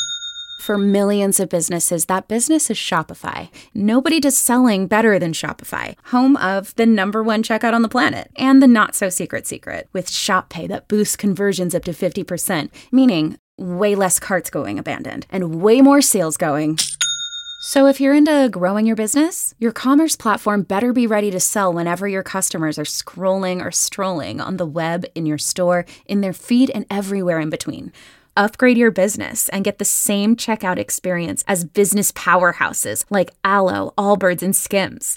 For millions of businesses, that business is Shopify. Nobody does selling better than Shopify, home of the number one checkout on the planet and the not-so-secret secret with Shop Pay that boosts conversions up to fifty percent, meaning way less carts going abandoned and way more sales going. So if you're into growing your business, your commerce platform better be ready to sell whenever your customers are scrolling or strolling on the web, in your store, in their feed, and everywhere in between. Upgrade your business and get the same checkout experience as business powerhouses like Aloe, Allbirds, and Skims.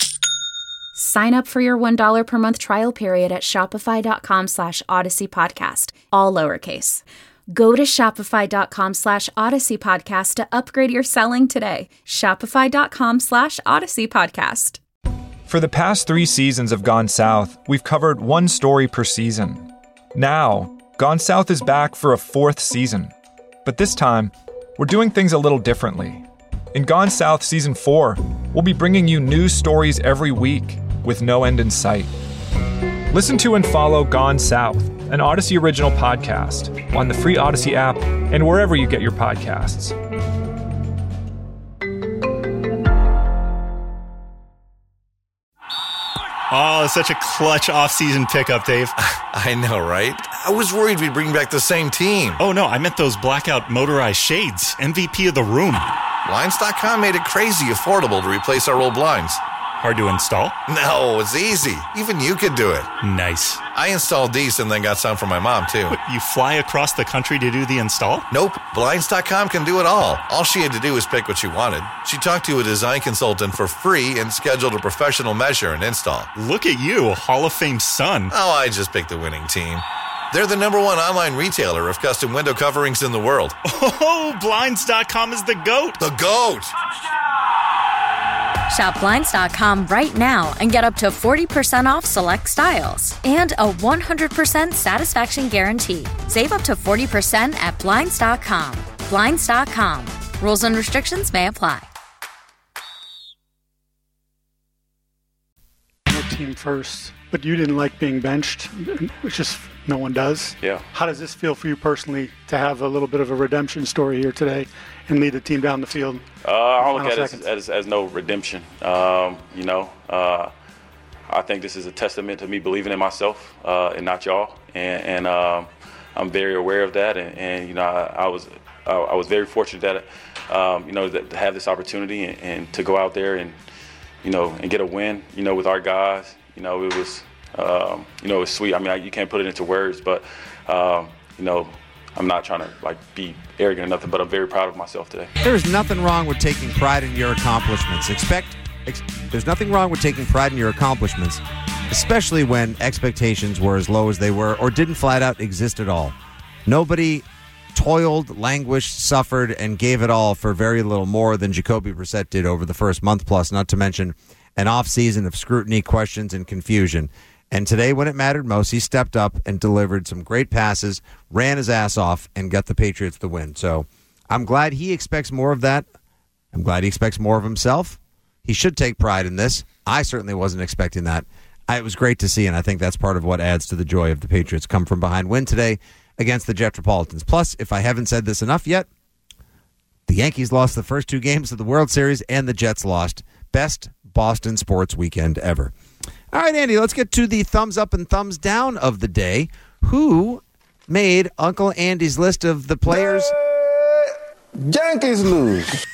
Sign up for your one dollar per month trial period at shopify.com slash Odyssey Podcast, all lowercase. Go to shopify.com slash Odyssey Podcast to upgrade your selling today. Shopify.com slash Odyssey Podcast. For the past three seasons of Gone South, we've covered one story per season. Now, Gone South is back for a fourth season. But this time, we're doing things a little differently. In Gone South Season four, we'll be bringing you news stories every week with no end in sight. Listen to and follow Gone South, an Odyssey original podcast, on the free Odyssey app and wherever you get your podcasts. Oh, such a clutch off-season pickup, Dave. I know, right? I was worried we'd bring back the same team. Oh, no, I meant those blackout motorized shades. M V P of the room. Blinds dot com made it crazy affordable to replace our old blinds. Hard to install? No, it's easy. Even you could do it. Nice. I installed these and then got some for my mom, too. What, you fly across the country to do the install? Nope. Blinds dot com can do it all. All she had to do was pick what she wanted. She talked to a design consultant for free and scheduled a professional measure and install. Look at you, a Hall of Fame son. Oh, I just picked the winning team. They're the number one online retailer of custom window coverings in the world. Oh, Blinds dot com is the GOAT. The GOAT! Shop Blinds dot com right now and get up to forty percent off select styles and a one hundred percent satisfaction guarantee. Save up to forty percent at Blinds dot com. Blinds dot com. Rules and restrictions may apply. No team first, but you didn't like being benched, which just no one does. Yeah. How does this feel for you personally to have a little bit of a redemption story here today and lead the team down the field? Uh, I don't look at it as, as, as no redemption. Um, you know, uh, I think this is a testament to me believing in myself uh, and not y'all. And, and um, I'm very aware of that. And, and you know, I, I was I, I was very fortunate that, um, you know, that, to have this opportunity and, and to go out there and, you know, and get a win, you know, with our guys. You know, it was, um, you know, it was sweet. I mean, I, you can't put it into words, but, um, you know, I'm not trying to, like, be arrogant or nothing, but I'm very proud of myself today. There's nothing wrong with taking pride in your accomplishments. Expect, ex- there's nothing wrong with taking pride in your accomplishments, especially when expectations were as low as they were or didn't flat out exist at all. Nobody toiled, languished, suffered, and gave it all for very little more than Jacoby Brissett did over the first month plus, not to mention an off-season of scrutiny, questions, and confusion. And today, when it mattered most, he stepped up and delivered some great passes, ran his ass off, and got the Patriots the win. So I'm glad he expects more of that. I'm glad he expects more of himself. He should take pride in this. I certainly wasn't expecting that. I, it was great to see, and I think that's part of what adds to the joy of the Patriots' come-from-behind win today against the Jetropolitans. Plus, if I haven't said this enough yet, the Yankees lost the first two games of the World Series, and the Jets lost. Best Boston sports weekend ever. All right, Andy, let's get to the thumbs up and thumbs down of the day. Who made Uncle Andy's list of the players? Yankees lose.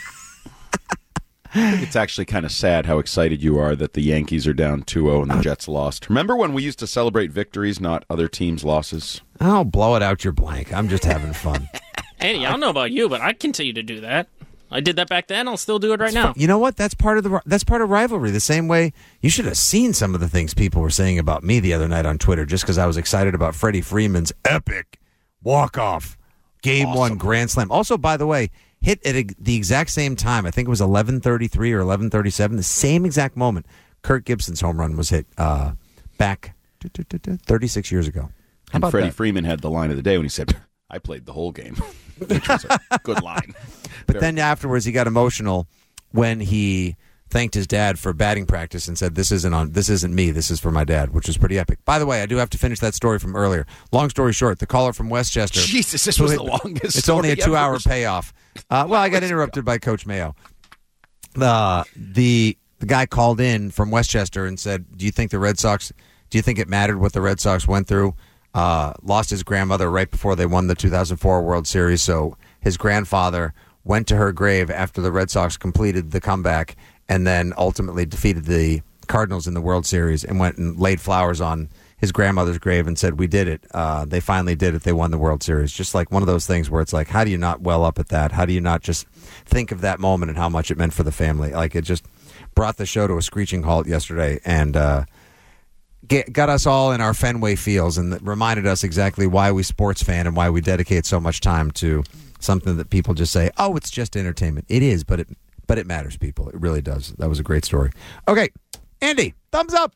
I think it's actually kind of sad how excited you are that the Yankees are down two oh and the Jets lost. Remember when we used to celebrate victories, not other teams' losses? Oh, blow it out your blank. I'm just having fun. Andy, I don't know about you, but I continue to do that. I did that back then. I'll still do it right now. You know what? That's part of the that's part of rivalry. The same way you should have seen some of the things people were saying about me the other night on Twitter, just because I was excited about Freddie Freeman's epic walk-off game awesome. one grand slam. Also, by the way, hit at a, the exact same time. I think it was eleven thirty-three or eleven thirty-seven. The same exact moment Kirk Gibson's home run was hit uh, back thirty-six years ago. How and Freddie that? Freeman had the line of the day when he said, "I played the whole game," which was a good line. But then afterwards, he got emotional when he thanked his dad for batting practice and said, "This isn't on. This isn't me. This is for my dad," which was pretty epic. By the way, I do have to finish that story from earlier. Long story short, the caller from Westchester. Jesus, this was the longest. It's only a two-hour ever. payoff. Uh, well, I got interrupted by Coach Mayo. The the the guy called in from Westchester and said, "Do you think the Red Sox? Do you think it mattered what the Red Sox went through?" Uh, lost his grandmother right before they won the two thousand four World Series, so his grandfather went to her grave after the Red Sox completed the comeback and then ultimately defeated the Cardinals in the World Series and went and laid flowers on his grandmother's grave and said, "We did it. Uh, they finally did it. They won the World Series." Just like one of those things where it's like, how do you not well up at that? How do you not just think of that moment and how much it meant for the family? Like, it just brought the show to a screeching halt yesterday. And uh, get, got us all in our Fenway feels and that reminded us exactly why we sports fan and why we dedicate so much time to something that people just say, oh, it's just entertainment. It is, but it but it matters, people. It really does. That was a great story. Okay, Andy, thumbs up.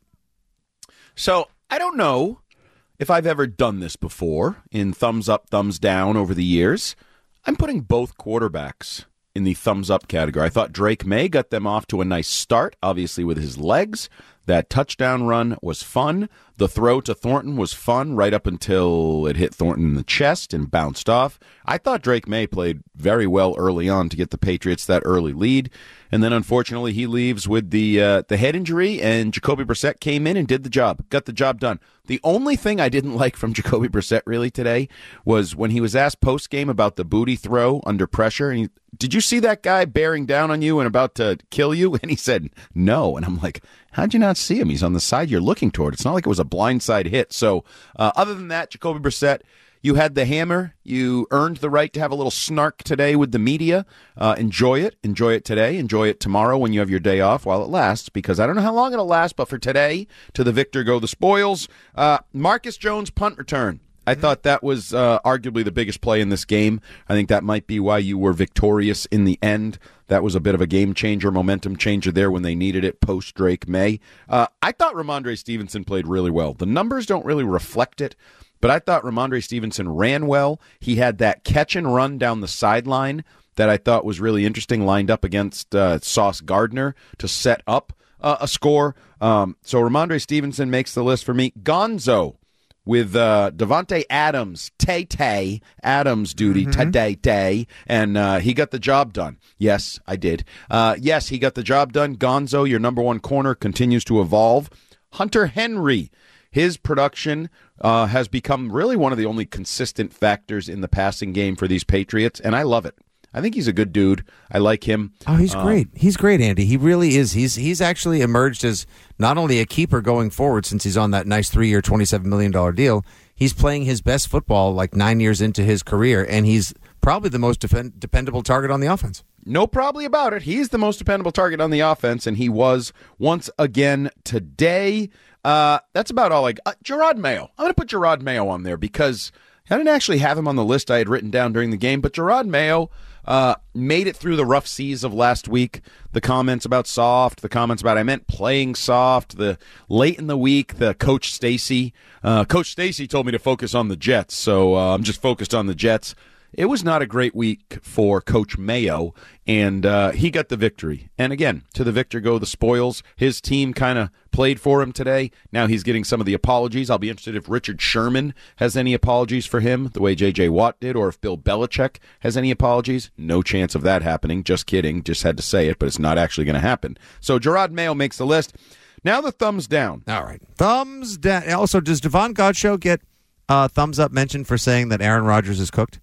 So I don't know if I've ever done this before in thumbs up, thumbs down over the years. I'm putting both quarterbacks in the thumbs up category. I thought Drake May got them off to a nice start, obviously with his legs. That touchdown run was fun. The throw to Thornton was fun right up until it hit Thornton in the chest and bounced off. I thought Drake May played very well early on to get the Patriots that early lead. And then, unfortunately, he leaves with the uh, the head injury, and Jacoby Brissett came in and did the job, got the job done. The only thing I didn't like from Jacoby Brissett really today was when he was asked post-game about the booty throw under pressure. And he, did you see that guy bearing down on you and about to kill you? And he said, no. And I'm like, how'd you not see him? He's on the side you're looking toward. It's not like it was a blindside hit. So uh, other than that, Jacoby Brissett, you had the hammer. You earned the right to have a little snark today with the media. Uh, enjoy it. Enjoy it today. Enjoy it tomorrow when you have your day off while it lasts, because I don't know how long it'll last, but for today, to the victor go the spoils. Uh, Marcus Jones punt return. I thought that was uh, arguably the biggest play in this game. I think that might be why you were victorious in the end. That was a bit of a game changer, momentum changer there when they needed it post Drake May. Uh, I thought Ramondre Stevenson played really well. The numbers don't really reflect it, but I thought Ramondre Stevenson ran well. He had that catch and run down the sideline that I thought was really interesting, lined up against uh, Sauce Gardner to set up uh, a score. Um, so Ramondre Stevenson makes the list for me. Gonzo with uh, Devontae Adams, Tay-Tay, Adams duty, mm-hmm. today, and uh, he got the job done. Yes, I did. Uh, yes, he got the job done. Gonzo, your number one corner, continues to evolve. Hunter Henry, his production uh, has become really one of the only consistent factors in the passing game for these Patriots, and I love it. I think he's a good dude. I like him. Oh, he's um, great. He's great, Andy. He really is. He's he's actually emerged as not only a keeper going forward since he's on that nice three-year, twenty-seven million dollars deal, he's playing his best football like nine years into his career, and he's probably the most defend- dependable target on the offense. No probably about it. He's the most dependable target on the offense, and he was once again today. Uh, that's about all I got. Uh, Gerard Mayo. I'm going to put Gerard Mayo on there because I didn't actually have him on the list I had written down during the game, but Gerard Mayo uh, made it through the rough seas of last week. The comments about soft, the comments about I meant playing soft, the late in the week, the Coach Stacy. Uh, Coach Stacy told me to focus on the Jets, so uh, I'm just focused on the Jets. It was not a great week for Coach Mayo, and uh, he got the victory. And again, to the victor go the spoils. His team kind of played for him today. Now he's getting some of the apologies. I'll be interested if Richard Sherman has any apologies for him, the way J J Watt did, or if Bill Belichick has any apologies. No chance of that happening. Just kidding. Just had to say it, but it's not actually going to happen. So Gerard Mayo makes the list. Now the thumbs down. All right. Thumbs down. Also, does Devon Godchaux get uh, thumbs up mentioned for saying that Aaron Rodgers is cooked?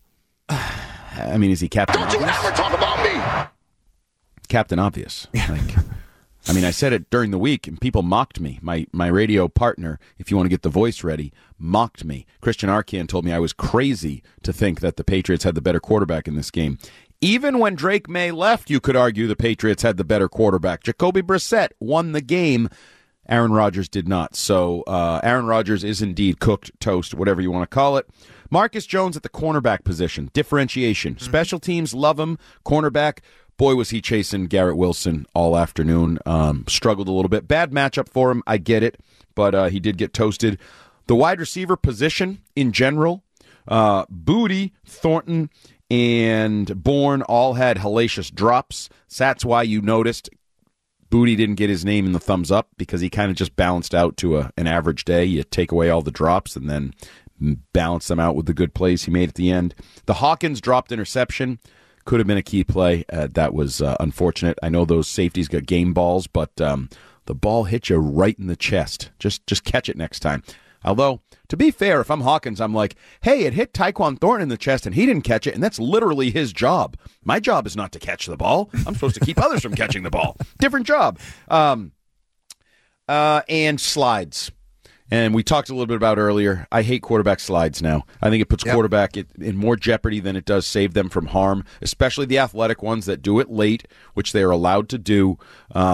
I mean, is he Captain Don't Obvious? Don't you ever talk about me! Captain Obvious. Like, I mean, I said it during the week, and people mocked me. My my radio partner, if you want to get the voice ready, mocked me. Christian Arcand told me I was crazy to think that the Patriots had the better quarterback in this game. Even when Drake May left, you could argue the Patriots had the better quarterback. Jacoby Brissett won the game. Aaron Rodgers did not. So uh, Aaron Rodgers is indeed cooked, toast, whatever you want to call it. Marcus Jones at the cornerback position. Differentiation. Mm-hmm. Special teams love him. Cornerback, boy, was he chasing Garrett Wilson all afternoon. Um, struggled a little bit. Bad matchup for him. I get it. But uh, he did get toasted. The wide receiver position in general, uh, Booty, Thornton, and Bourne all had hellacious drops. So that's why you noticed Booty didn't get his name in the thumbs up, because he kind of just balanced out to a, an average day. You take away all the drops and then balance them out with the good plays he made at the end. The Hawkins dropped interception. Could have been a key play. Uh, that was uh, unfortunate. I know those safeties got game balls, but um, the ball hit you right in the chest. Just just catch it next time. Although, to be fair, if I'm Hawkins, I'm like, hey, it hit Tyquan Thornton in the chest and he didn't catch it, and that's literally his job. My job is not to catch the ball. I'm supposed to keep others from catching the ball. Different job. Um, uh, and slides. And we talked a little bit about earlier, I hate quarterback slides now. I think it puts yep. quarterback in more jeopardy than it does save them from harm, especially the athletic ones that do it late, which they are allowed to do. Um,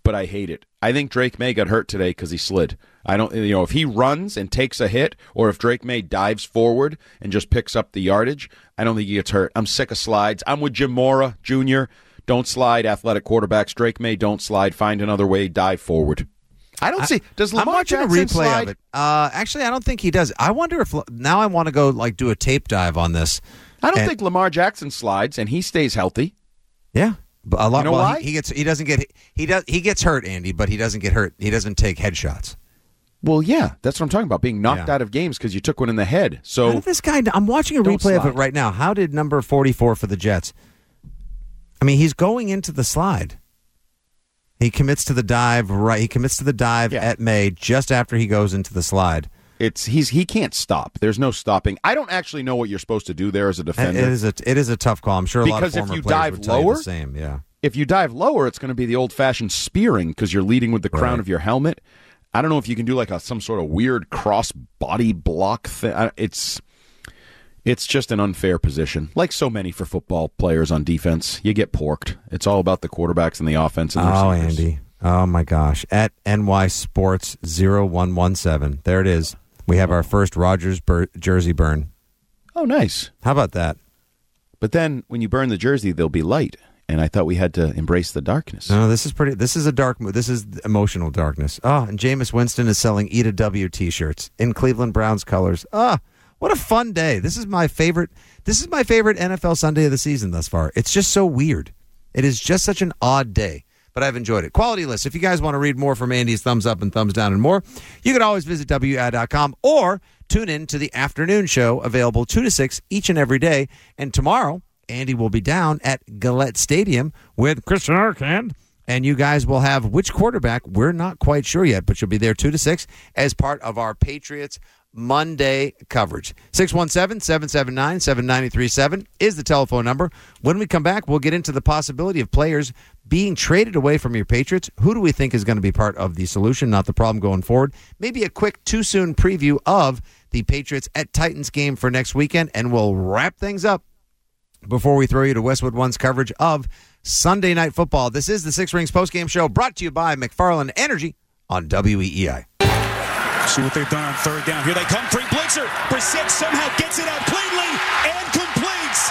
but I hate it. I think Drake May got hurt today because he slid. I don't, you know, if he runs and takes a hit, or if Drake May dives forward and just picks up the yardage, I don't think he gets hurt. I'm sick of slides. I'm with Jim Mora Junior Don't slide, athletic quarterbacks. Drake May, don't slide. Find another way. Dive forward. I don't I, see. Does Lamar I'm watching Jackson a replay slide? of it. Uh, actually, I don't think he does. I wonder if now I want to go like do a tape dive on this. I don't and, think Lamar Jackson slides, and he stays healthy. Yeah, but a lot. You know well, why? He, he gets. He doesn't get. He does. He gets hurt, Andy, but he doesn't get hurt. He doesn't take headshots. Well, yeah, that's what I'm talking about. Being knocked Yeah. out of games because you took one in the head. So How did this guy? I'm watching a Don't replay of slide. it right now. How did number forty-four for the Jets? I mean, he's going into the slide. He commits to the dive. Right. He commits to the dive Yeah. at May just after he goes into the slide. It's he's he can't stop. There's no stopping. I don't actually know what you're supposed to do there as a defender. It is a. It is a tough call. I'm sure a Because lot if of former you players dive would tell you lower- the same. Yeah. If you dive lower, it's going to be the old-fashioned spearing because you're leading with the crown Right. of your helmet. I don't know if you can do like a some sort of weird cross-body block thing. I- It's it's just an unfair position, like so many for football players on defense. You get porked. It's all about the quarterbacks and the offense and the Oh, receivers. Andy. Oh, my gosh. At N Y Sports zero one one seven. There it is. We have our first Rogers bur- jersey burn. Oh, nice. How about that? But then when you burn the jersey, they'll be light. And I thought we had to embrace the darkness. No, this is pretty. This is a dark. mo- This is emotional darkness. Oh, and Jameis Winston is selling Eat a W T-shirts in Cleveland Browns colors. Ah, what a fun day! This is my favorite. This is my favorite N F L Sunday of the season thus far. It's just so weird. It is just such an odd day, but I've enjoyed it. Quality list. If you guys want to read more from Andy's thumbs up and thumbs down and more, you can always visit W I dot com or tune in to the afternoon show available two to six each and every day. And tomorrow, Andy will be down at Gillette Stadium with Christian Arcand, and you guys will have which quarterback, we're not quite sure yet, but you'll be there two to six as part of our Patriots Monday coverage. six one seven, seven seven nine, seven nine three seven is the telephone number. When we come back, we'll get into the possibility of players being traded away from your Patriots. Who do we think is going to be part of the solution, not the problem going forward? Maybe a quick too-soon preview of the Patriots at Titans game for next weekend, and we'll wrap things up before we throw you to Westwood One's coverage of Sunday Night Football. This is the Six Rings postgame show brought to you by McFarland Energy on W E E I. See what they've done on third down. Here they come. Free blitzer. Brissett somehow gets it out cleanly and completes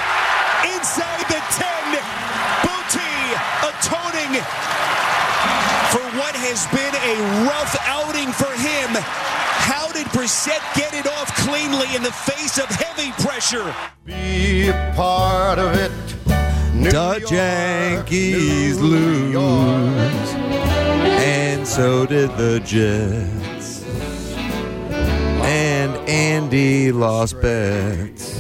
inside the ten. Booty atoning for what has been a rough outing for him. How did Brissett get it off cleanly in the face of heavy pressure? Be a part of it. The Yankees lose, and so did the Jets. And Andy lost bets.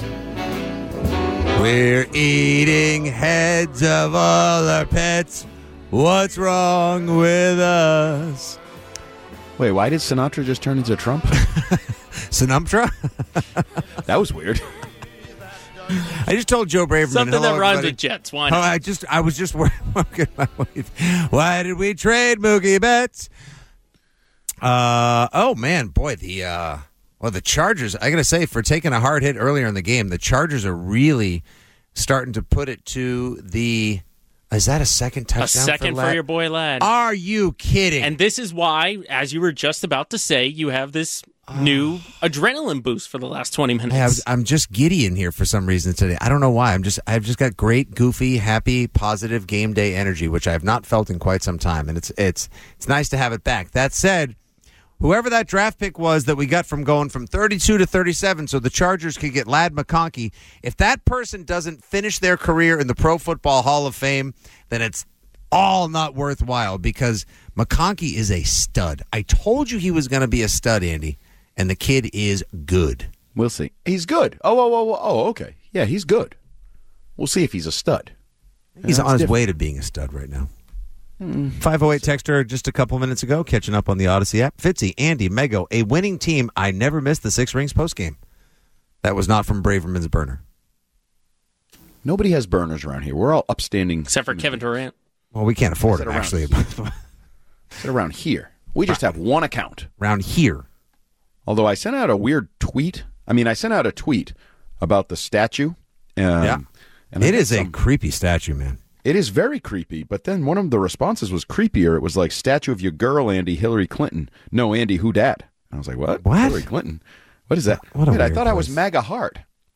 We're eating heads of all our pets. What's wrong with us? Wait, why did Sinatra just turn into Trump? Sinatra? That was weird. I just told Joe Braverman. Something hello, that rhymes everybody. with Jets. Why Oh, not? I just, I was just working my way. Why did we trade Mookie Betts? Uh, oh man, boy, the uh, well, the Chargers. I gotta say, for taking a hard hit earlier in the game, the Chargers are really starting to put it to the. Is that a second touchdown? A second for, for Ladd? your boy Ladd. Are you kidding? And this is why, as you were just about to say, you have this new adrenaline boost for the last twenty minutes. Hey, I was, I'm just giddy in here for some reason today. I don't know why. I'm just I've just got great, goofy, happy, positive game day energy, which I have not felt in quite some time, and it's it's it's nice to have it back. That said, whoever that draft pick was that we got from going from thirty-two to thirty-seven, so the Chargers could get Ladd McConkey, if that person doesn't finish their career in the Pro Football Hall of Fame, then it's all not worthwhile because McConkey is a stud. I told you he was going to be a stud, Andy. And the kid is good. We'll see. He's good. Oh, oh, oh, oh, okay. Yeah, he's good. We'll see if he's a stud. He's Yeah, on his different. way to being a stud right now. five oh eight texter just a couple minutes ago, catching up on the Odyssey app. Fitzy, Andy, Mego, a winning team. I never missed the Six Rings postgame. That was not from Braverman's burner. Nobody has burners around here. We're all upstanding. Except for Kevin Durant. Well, we can't afford Sit it, around actually. Sit around here. We just have one account. Around here. Although I sent out a weird tweet. I mean, I sent out a tweet about the statue. Um, Yeah. And I It got is a some- creepy statue, man. It is very creepy, but then one of the responses was creepier. It was like, statue of your girl, Andy, Hillary Clinton. No, Andy, who dat? I was like, what? What? Hillary Clinton? What is that? What a Wait, I weird thought I was place. MAGA Heart.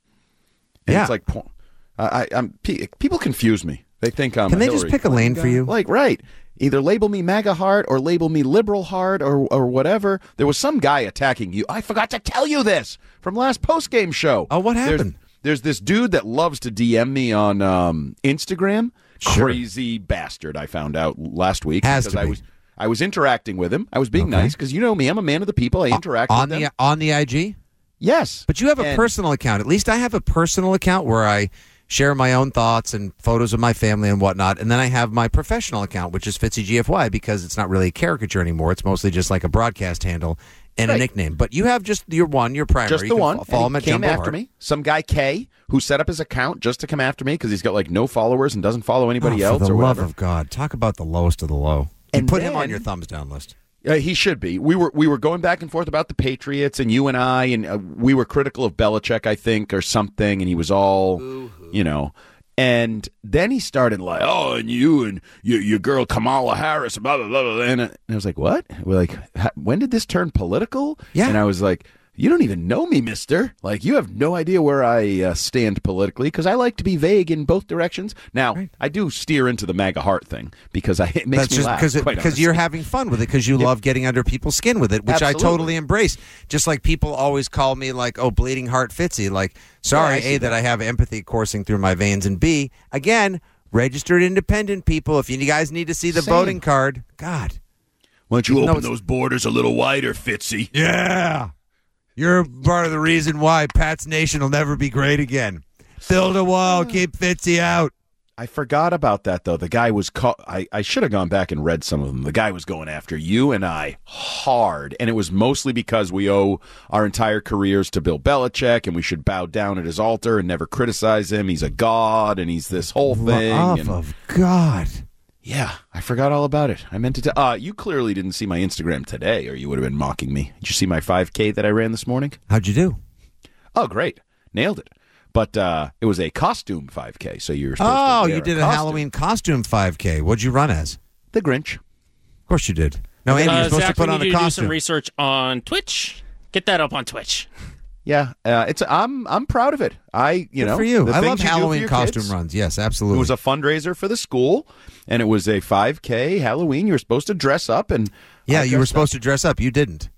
And Yeah. It's like, po- I, I, I'm, pe- people confuse me. They think I'm Can a they just Hillary pick a lane Clinton for guy. you? Like, right. Either label me MAGA Heart or label me liberal heart or, or whatever. There was some guy attacking you. I forgot to tell you this from last post-game show. Oh, what happened? There's, there's this dude that loves to D M me on um, Instagram. Sure. Crazy bastard, I found out last week. Has because to I be. was I was interacting with him. I was being Okay. nice because you know me. I'm a man of the people. I interact on with the them. on the I G. Yes. But you have a And- personal account. At least I have a personal account where I share my own thoughts and photos of my family and whatnot. And then I have my professional account, which is Fitzy G F Y, because it's not really a caricature anymore. It's mostly just like a broadcast handle and Right. a nickname. But you have just your one, your primary. Just You the can one. fo- Follow and him he at came Jumbo after Heart. me. Some guy K who set up his account just to come after me because he's got like no followers and doesn't follow anybody Oh, else for the or love whatever. of God, talk about the lowest of the low. You And put him on then- your thumbs down list. Uh, he should be. We were we were going back and forth about the Patriots, and you and I, and uh, we were critical of Belichick, I think, or something, and he was all, you know. And then he started like, oh, and you and your, your girl Kamala Harris, blah, blah, blah, blah. And I was like, what? We're like, "Ha- when did this turn political? Yeah. And I was like, you don't even know me, mister. Like, you have no idea where I uh, stand politically because I like to be vague in both directions. Now, I do steer into the MAGA Heart thing because I, it makes That's me just laugh. because quite because you're honestly. having fun with it because you love getting under people's skin with it, which I Absolutely. totally embrace. Just like people always call me like, "Oh, bleeding heart Fitzy." Like, sorry, Yeah, I see a that. that. I have empathy coursing through my veins, and b again, registered independent people. If you guys need to see the Same. voting card, God, Why don't you No, open it's- those borders a little wider, Fitzy? yeah, you're part of the reason why Pat's Nation will never be great again. Build a wall, keep Fitzy out. I forgot about that, though. The guy was caught. I, I should have gone back and read some of them. The guy was going after you and I hard, and it was mostly because we owe our entire careers to Bill Belichick, and we should bow down at his altar and never criticize him. He's a god, and he's this whole thing. Love and- of God. Yeah, I forgot all about it. I meant to tell. Uh, you clearly didn't see my Instagram today, or you would have been mocking me. Did you see my five K that I ran this morning? How'd you do? Oh, great. Nailed it. But uh, it was a costume five K, so you were supposed to Oh, wear you did a costume. Halloween costume five K. What'd you run as? The Grinch. Of course you did. No, Andy, Uh, you're supposed Zach, to put we on need a to do some costume. research on Twitch. Get that up on Twitch. Yeah, uh, it's. I'm. I'm proud of it. I. You Good know, for you. the I things love you do for Halloween your costume kids. runs. Yes, absolutely. It was a fundraiser for the school, and it was a five K Halloween. You were supposed to dress up, and yeah, I you were dressed supposed to dress up. You didn't.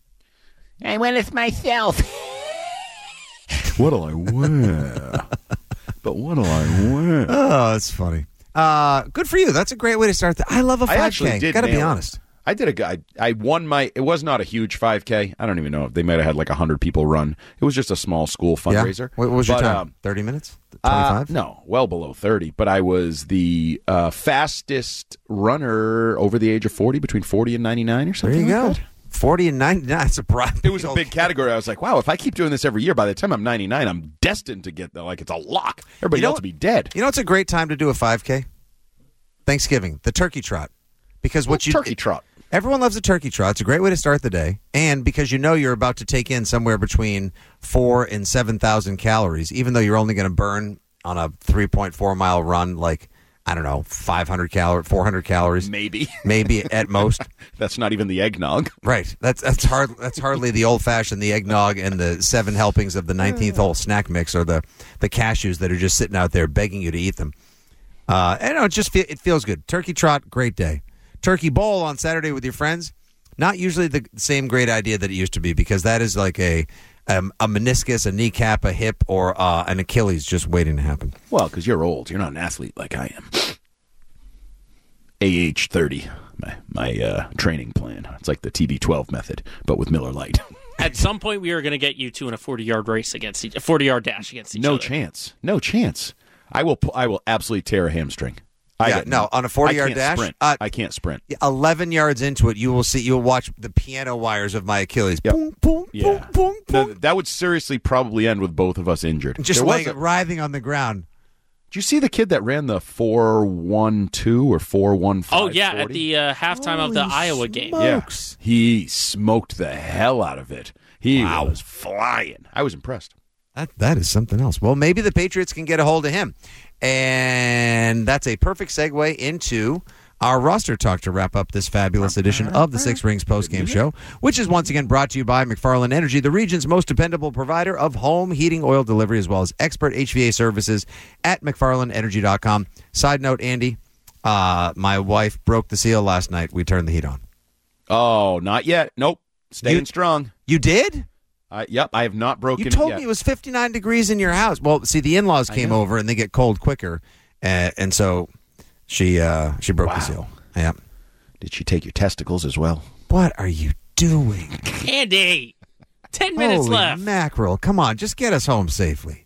I went with myself. What'll I wear? But what'll I wear? Oh, that's funny. Uh, good for you. That's a great way to start. The, I love a I five actually K. did. Got to be nail it. honest. I did a g- I, I won my. It was not a huge five K. I don't even know if they might have had like a hundred people run. It was just a small school fundraiser. Yeah? What, what was your But, time? um, Thirty minutes. uh, Twenty-five. no, well below thirty. But I was the uh, fastest runner over the age of forty, between forty and ninety-nine, or there something. you like go. that. Forty and ninety. That's a bribe. It was a big category. I was like, wow, if I keep doing this every year, by the time I'm ninety-nine, I'm destined to get the, like, it's a lock. Everybody You know else what- will be dead. You know, it's a great time to do a five K. Thanksgiving, the turkey trot, because what you turkey trot. Everyone loves a turkey trot. It's a great way to start the day, and because you know you're about to take in somewhere between four and seven thousand calories, even though you're only going to burn on a three point four mile run, like I don't know, five hundred calories, four hundred calories, Maybe. maybe at most. That's not even the eggnog. Right. That's that's hard. That's hardly the old fashioned, the eggnog, and the seven helpings of the nineteenth hole snack mix, or the the cashews that are just sitting out there begging you to eat them. Uh, and you know, it just fe- it feels good. Turkey trot, great day. Turkey bowl on Saturday with your friends, not usually the same great idea that it used to be, because that is like a um, a meniscus, a kneecap, a hip, or uh, an Achilles just waiting to happen. Well, because you're old. You're not an athlete like I am. A H thirty, my, my uh, training plan. It's like the T B twelve method, but with Miller Lite. At some point, we are going to get you two in a forty-yard race against each, a forty-yard dash against each No other. chance. No chance. I will pu- I will absolutely tear a hamstring. I Yeah, got- no, on a forty-yard I can't dash, Sprint. uh, I can't sprint. eleven yards into it, you will see. You'll watch the piano wires of my Achilles. Yep. Boom, boom, Yeah. boom, boom. No, that would seriously probably end with both of us injured. Just There was laying, a- writhing on the ground. Did you see the kid that ran the four one two or four one five? Oh, yeah, at the uh, halftime of the Iowa game. Yeah. He smoked the hell out of it. He Wow. was flying. I was impressed. That that is something else. Well, maybe the Patriots can get a hold of him. And that's a perfect segue into our roster talk to wrap up this fabulous edition of the Six Rings postgame show, which is once again brought to you by McFarland Energy, the region's most dependable provider of home heating oil delivery, as well as expert H V A services at McFarland Energy dot com. Side note, Andy, uh, my wife broke the seal last night. We turned the heat on. Oh, not yet. Nope. Staying You- strong. You did? Uh, yep, I have not broken You told it yet. me it was fifty-nine degrees in your house. Well, see, the in-laws I came know. over, and they get cold quicker, uh, and so she uh, she broke the seal. Yeah. Did she take your testicles as well? What are you doing? Andy, ten minutes Holy left. mackerel. Come on, just get us home safely.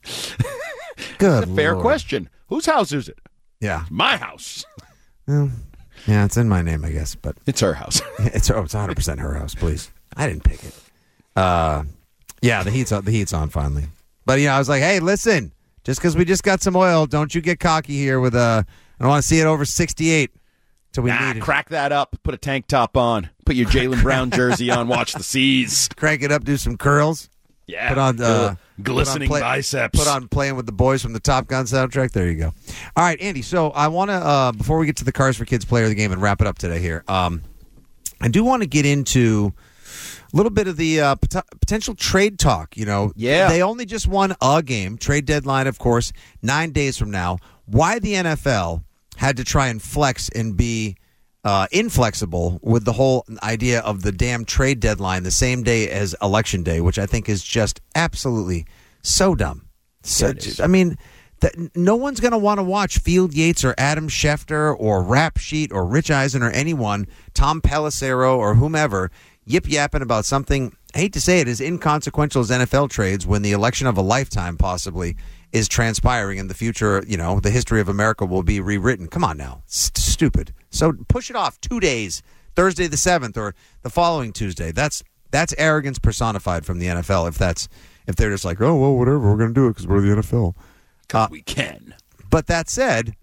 Good It's a fair Lord. question. Whose house is it? Yeah. My house. Well, yeah, it's in my name, I guess, but it's her house. it's oh, it's one hundred percent her house. Please, I didn't pick it. Uh, yeah, the heat's on, the heat's on finally. But you know, I was like, hey, listen, just because we just got some oil, don't you get cocky here with uh, I don't want to see it over sixty-eight till we Nah, need it. crack that up. Put a tank top on. Put your Jaylen Brown jersey on. Watch the seas. Crank it up, do some curls. Yeah. Put on uh, Uh, glistening put on play- biceps. Put on Playing with the Boys from the Top Gun soundtrack. There you go. All right, Andy. So I want to uh, before we get to the Cars for Kids player of the game and wrap it up today here, um, I do want to get into a little bit of the uh, pot- potential trade talk. You know, Yeah. they only just won a game. Trade deadline, of course, nine days from now. Why the N F L had to try and flex and be uh, inflexible with the whole idea of the damn trade deadline the same day as Election Day, which I think is just absolutely so dumb. So, Yeah, it is. I mean, that no one's going to want to watch Field Yates or Adam Schefter or Rap Sheet or Rich Eisen or anyone, Tom Pelissero or whomever, yip-yapping about something, I hate to say it, as inconsequential as N F L trades when the election of a lifetime possibly is transpiring in the future. You know, the history of America will be rewritten. Come on now. St- stupid. So push it off two days, Thursday the seventh or the following Tuesday. That's that's arrogance personified from the N F L if that's if they're just like, oh, well, whatever, we're going to do it because we're the N F L. Uh, we can. But that said,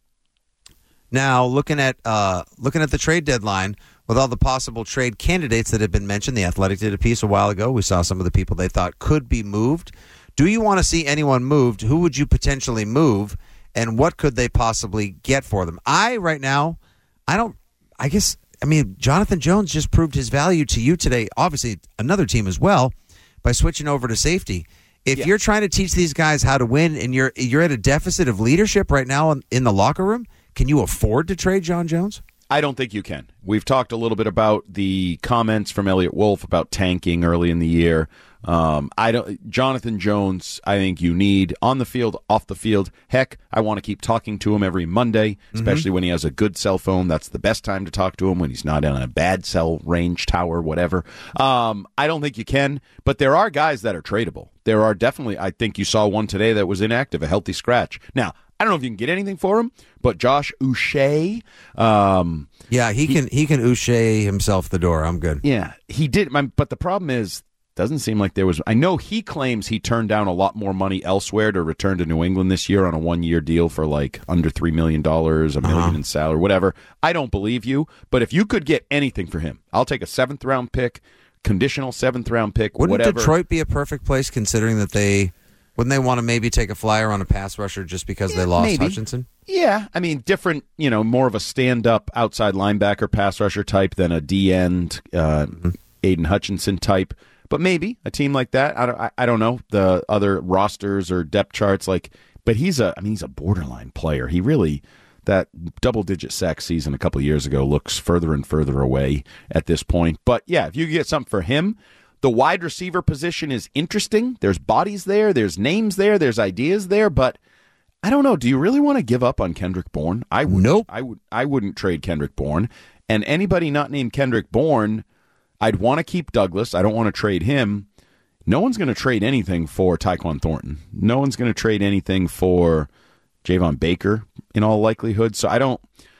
now looking at uh, looking at the trade deadline with all the possible trade candidates that have been mentioned, The Athletic did a piece a while ago. We saw some of the people they thought could be moved. Do you want to see anyone moved? Who would you potentially move, and what could they possibly get for them? I right now, I don't. I guess I mean Jonathan Jones just proved his value to you today. Obviously, another team as well by switching over to safety. If Yeah. you're trying to teach these guys how to win, and you're you're at a deficit of leadership right now in, in the locker room, can you afford to trade John Jones? I don't think you can. We've talked a little bit about the comments from Elliot Wolf about tanking early in the year. Um, I don't. Jonathan Jones, I think you need on the field, off the field. Heck, I want to keep talking to him every Monday, especially when he has a good cell phone. That's the best time to talk to him, when he's not on a bad cell range tower, whatever. Um, I don't think you can, but there are guys that are tradable. There are definitely. I think you saw one today that was inactive, a healthy scratch. Now, I don't know if you can get anything for him, but Josh Uche, um, Yeah, he, can he can Uche himself the door. I'm good. yeah, he did. my- But the problem is, doesn't seem like there was. I know he claims he turned down a lot more money elsewhere to return to New England this year on a one-year deal for like under three million dollars, a 1000000 Uh-huh. in salary, whatever. I don't believe you. But if you could get anything for him, I'll take a seventh-round pick, conditional seventh-round pick, Wouldn't whatever. Detroit be a perfect place, considering that they wouldn't they want to maybe take a flyer on a pass rusher just because they lost maybe. Hutchinson? Yeah, I mean, different, you know, more of a stand-up outside linebacker pass rusher type than a D-end uh, Aiden Hutchinson type. But maybe a team like that. I don't, I, I don't know the other rosters or depth charts. Like, but he's a, I mean, he's a borderline player. He really, that double-digit sack season a couple of years ago looks further and further away at this point. But yeah, if you could get something for him, the wide receiver position is interesting. There's bodies there, there's names there, there's ideas there, but I don't know. Do you really want to give up on Kendrick Bourne? I would. Nope. I would. I wouldn't trade Kendrick Bourne. And anybody not named Kendrick Bourne, I'd want to keep Douglas. I don't want to trade him. No one's going to trade anything for Tyquan Thornton. No one's going to trade anything for Javon Baker in all likelihood. So I don't.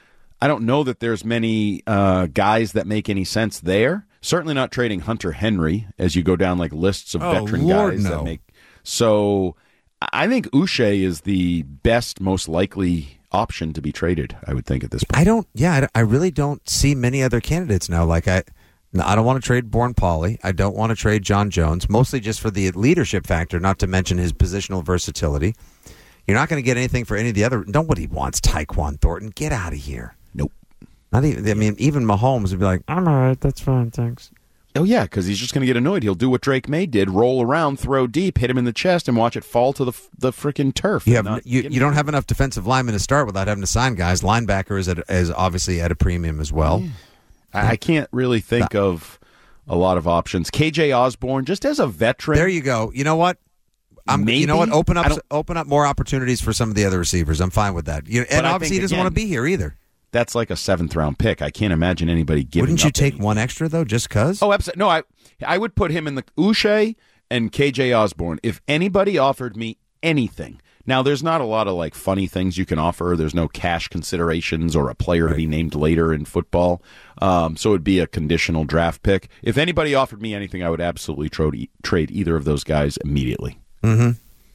I don't know that there's many uh, guys that make any sense there. Certainly not trading Hunter Henry as you go down like lists of Oh, veteran Lord, guys no. that make. So I think Uche is the best, most likely option to be traded, I would think, at this point. I don't. Yeah, I, I really don't see many other candidates now. Like I, no, I don't want to trade Bourne Pauly. I don't want to trade John Jones, mostly just for the leadership factor, not to mention his positional versatility. You're not going to get anything for any of the other. Nobody wants Tyquan Thornton. Get out of here. Nope. Not even. I mean, even Mahomes would be like, "I'm all right. That's fine. Thanks." Oh, yeah, because he's just going to get annoyed. He'll do what Drake May did, roll around, throw deep, hit him in the chest, and watch it fall to the the freaking turf. You, have, you, you don't have enough defensive linemen to start without having to sign guys. Linebacker is, at, is obviously at a premium as well. Yeah. I, I can't really think no. of a lot of options. K J Osborne, just as a veteran. There you go. You know what? I'm, Maybe. You know what? Open up open up more opportunities for some of the other receivers. I'm fine with that. You, and obviously he doesn't again, want to be here either. That's like a seventh round pick. I can't imagine anybody giving. Wouldn't you up take anything. one extra though, just cause? Oh, absolutely. No, I I would put him in the Uche and K J Osborne. If anybody offered me anything, now there's not a lot of like funny things you can offer. There's no cash considerations or a player right. to be named later in football. Um, so it'd be a conditional draft pick. If anybody offered me anything, I would absolutely trade trade either of those guys immediately. Mm-hmm.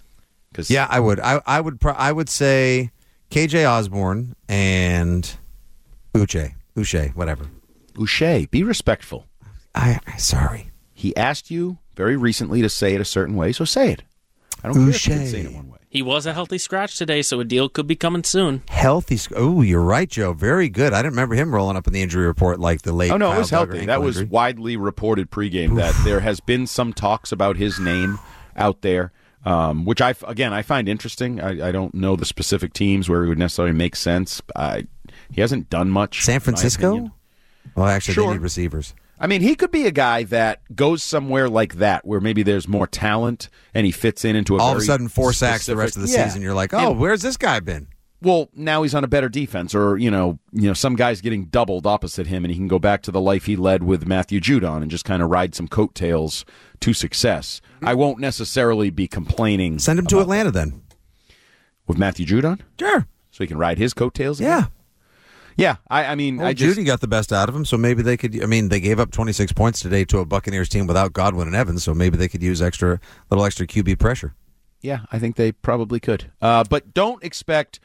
Yeah, I would. I I would. Pro- I would say K J Osborne and Uche, Uche, whatever. Uche, be respectful. I, I sorry. He asked you very recently to say it a certain way, so say it. I don't Uche. care if you say it one way. He was a healthy scratch today, so a deal could be coming soon. Healthy? Oh, you're right, Joe. Very good. I didn't remember him rolling up in the injury report like the late. Oh no, Kyle it was healthy. Duggar That was injury. widely reported pregame that there has been some talks about his name out there. Um, which I again I find interesting. I, I don't know the specific teams where it would necessarily make sense. I, he hasn't done much. San Francisco? Well, actually, sure. they need receivers. I mean, he could be a guy that goes somewhere like that, where maybe there's more talent and he fits in into a all very of a sudden four sacks specific, the rest of the yeah. season. You're like, oh, and, where's this guy been? Well, now he's on a better defense, or you know, you know, some guy's getting doubled opposite him, and he can go back to the life he led with Matthew Judon and just kind of ride some coattails to success. I won't necessarily be complaining. Send him to Atlanta that. then. With Matthew Judon? Sure. So he can ride his coattails again? Yeah. Yeah, I, I mean, well, I just, Judy got the best out of him, so maybe they could. I mean, they gave up twenty-six points today to a Buccaneers team without Godwin and Evans, so maybe they could use extra, little extra Q B pressure. Yeah, I think they probably could. Uh, but don't expect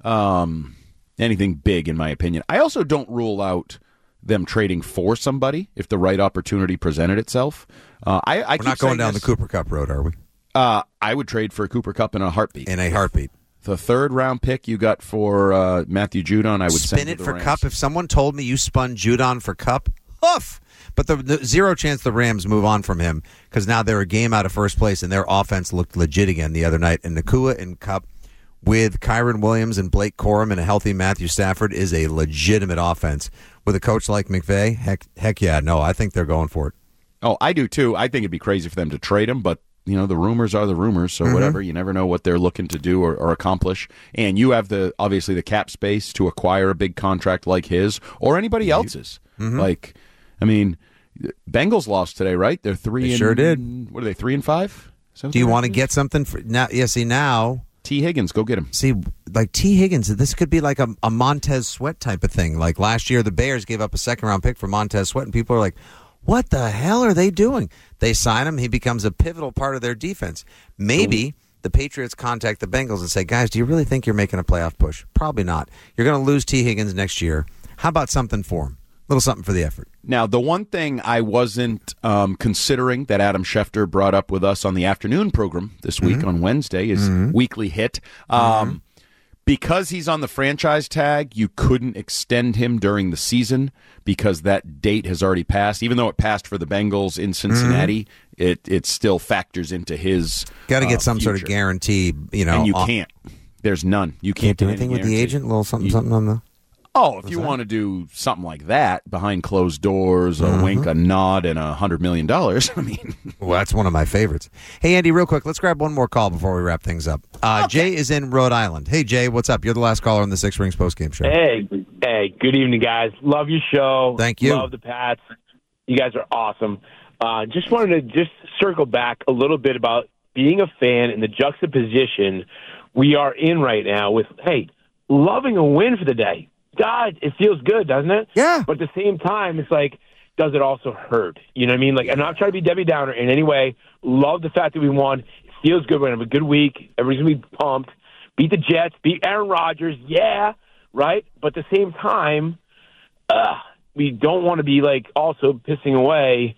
um, anything big, in my opinion. I also don't rule out them trading for somebody if the right opportunity presented itself. Uh, I, I We're not going down this, the Cooper Cup road, are we? Uh, I would trade for a Cooper Cup in a heartbeat. In a heartbeat. The third round pick you got for uh, Matthew Judon, I would spin send it to the for Rams. Cup. If someone told me you spun Judon for Cup, hoof. But the, the zero chance the Rams move on from him because now they're a game out of first place and their offense looked legit again the other night. And Nakua and Cup with Kyron Williams and Blake Corum and a healthy Matthew Stafford is a legitimate offense. With a coach like McVay, heck, heck yeah, no, I think they're going for it. Oh, I do too. I think it'd be crazy for them to trade him, but you know the rumors are the rumors, so Mm-hmm. whatever. You never know what they're looking to do or, or accomplish. And you have the obviously the cap space to acquire a big contract like his or anybody else's. Mm-hmm. Like, I mean, Bengals lost today, right? They're three. They and, sure did. What are they? Three and five. Do you want to get something for now? Yeah, see now. T. Higgins, go get him. See, like T. Higgins, this could be like a, a Montez Sweat type of thing. Like last year, the Bears gave up a second round pick for Montez Sweat, and people are like, what the hell are they doing? They sign him. He becomes a pivotal part of their defense. Maybe the Patriots contact the Bengals and say, guys, do you really think you're making a playoff push? Probably not. You're going to lose T. Higgins next year. How about something for him? A little something for the effort. Now, the one thing I wasn't um, considering that Adam Schefter brought up with us on the afternoon program this week Mm-hmm. on Wednesday is Mhm. weekly hit. Um, Mm-hmm. Because he's on the franchise tag, you couldn't extend him during the season because that date has already passed. Even though it passed for the Bengals in Cincinnati, Mm-hmm. it, it still factors into his Got to get uh, some sort of future. guarantee, you know. And you on- can't. There's none. You Can't can't, do get anything any with the guarantee. agent? A little something, You- something on the. Oh, if you want to do something like that behind closed doors, a Mhm. wink, a nod, and a hundred million dollars, I mean, Well, that's one of my favorites. Hey, Andy, real quick, let's grab one more call before we wrap things up. Uh, Jay is in Rhode Island. Hey, Jay, what's up? You're the last caller on the Six Rings postgame show. Hey, hey, good evening, guys. Love your show. Thank you. Love the Pats. You guys are awesome. Uh, just wanted to just circle back a little bit about being a fan and the juxtaposition we are in right now with, hey, loving a win for the day. God, it feels good, doesn't it? Yeah. But at the same time, it's like, does it also hurt? You know what I mean? Like, I'm not trying to be Debbie Downer in any way. Love the fact that we won. It feels good. We're going to have a good week. Everybody's going to be pumped. Beat the Jets. Beat Aaron Rodgers. Yeah, right? But at the same time, uh, we don't want to be, like, also pissing away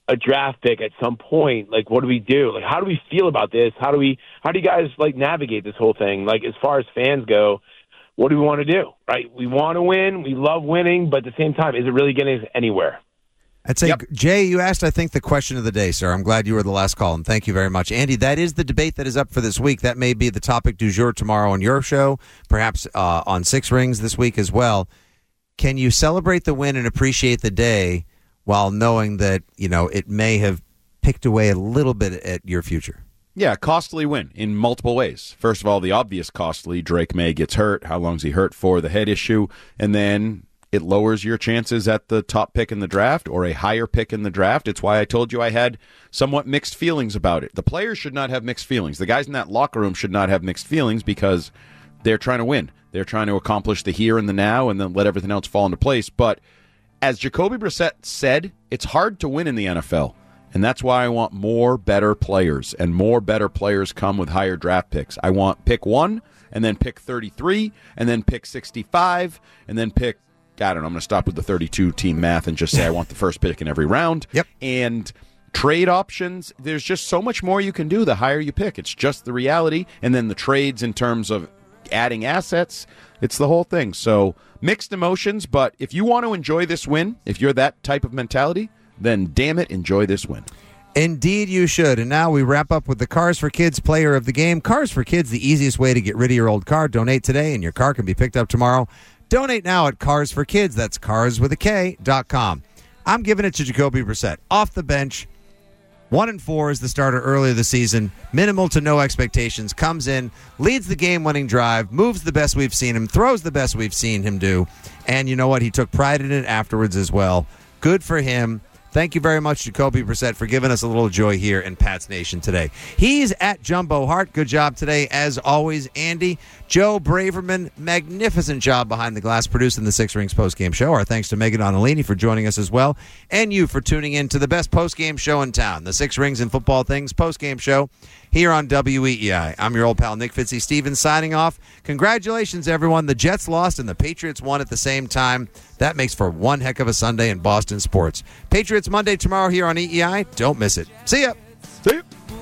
a draft pick at some point, like, what do we do? Like, how do we feel about this? How do we, how do you guys, like, navigate this whole thing? Like, as far as fans go, what do we want to do, right? We want to win. We love winning. But at the same time, is it really getting us anywhere? I'd say, yep. Jay, you asked, I think, the question of the day, sir. I'm glad you were the last call, and thank you very much. Andy, that is the debate that is up for this week. That may be the topic du jour tomorrow on your show, perhaps uh, on Six Rings this week as well. Can you celebrate the win and appreciate the day while knowing that, you know, it may have picked away a little bit at your future? Yeah, costly win in multiple ways. First of all, the obvious costly, Drake May gets hurt. How long's he hurt for? The head issue. And then it lowers your chances at the top pick in the draft or a higher pick in the draft. It's why I told you I had somewhat mixed feelings about it. The players should not have mixed feelings. The guys in that locker room should not have mixed feelings because they're trying to win. They're trying to accomplish the here and the now and then let everything else fall into place. But as Jacoby Brissett said, it's hard to win in the N F L, and that's why I want more better players, and more better players come with higher draft picks. I want pick one, and then pick thirty-three, and then pick sixty-five, and then pick, I don't know, I'm going to stop with the thirty-two team math and just say I want the first pick in every round. Yep. And trade options, there's just so much more you can do the higher you pick. It's just the reality, and then the trades in terms of adding assets, it's the whole thing. So mixed emotions, but if you want to enjoy this win, if you're that type of mentality, then damn it, enjoy this win. Indeed you should. And now we wrap up with the Cars for Kids player of the game. Cars for Kids, the easiest way to get rid of your old car. Donate today and your car can be picked up tomorrow. Donate now at Cars for Kids. That's cars with a K dot com. I'm giving it to Jacoby Brissett. Off the bench, One and four as the starter earlier this season. Minimal to no expectations. Comes in, leads the game-winning drive, moves the best we've seen him, throws the best we've seen him do. And you know what? He took pride in it afterwards as well. Good for him. Thank you very much, Jacoby Brissett, for giving us a little joy here in Pats Nation today. He's at Jumbo Hart. Good job today, as always, Andy. Joe Braverman, magnificent job behind the glass producing the Six Rings postgame show. Our thanks to Megan Onalini for joining us as well, and you for tuning in to the best postgame show in town, the Six Rings and Football Things postgame show here on W E E I. I'm your old pal, Nick Fitzy Stevens, signing off. Congratulations, everyone. The Jets lost and the Patriots won at the same time. That makes for one heck of a Sunday in Boston sports. Patriots Monday tomorrow here on E E I. Don't miss it. See ya. See ya.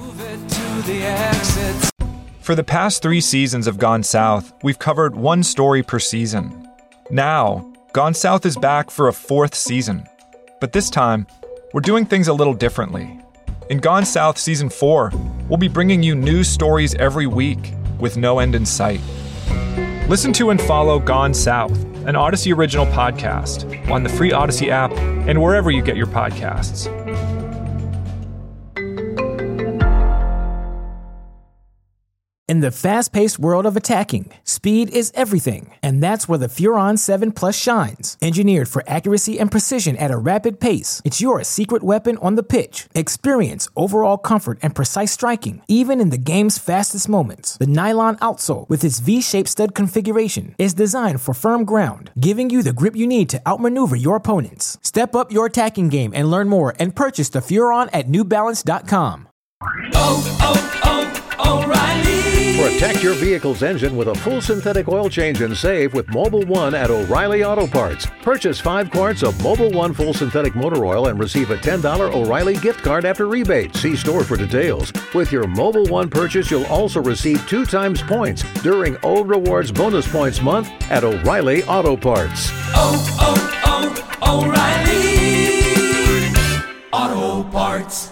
For the past three seasons of Gone South, we've covered one story per season. Now, Gone South is back for a fourth season. But this time, we're doing things a little differently. In Gone South Season four, we'll be bringing you news stories every week with no end in sight. Listen to and follow Gone South, an Odyssey original podcast, on the free Odyssey app and wherever you get your podcasts. In the fast-paced world of attacking, speed is everything, and that's where the Furon seven Plus shines. Engineered for accuracy and precision at a rapid pace, it's your secret weapon on the pitch. Experience overall comfort and precise striking, even in the game's fastest moments. The nylon outsole, with its V-shaped stud configuration, is designed for firm ground, giving you the grip you need to outmaneuver your opponents. Step up your attacking game and learn more and purchase the Furon at New Balance dot com. Oh, oh, oh, O'Reilly! Protect your vehicle's engine with a full synthetic oil change and save with Mobil one at O'Reilly Auto Parts. Purchase five quarts of Mobil one full synthetic motor oil and receive a ten dollars O'Reilly gift card after rebate. See store for details. With your Mobil one purchase, you'll also receive two times points during O Rewards Bonus Points Month at O'Reilly Auto Parts. Oh, oh, oh, O'Reilly Auto Parts.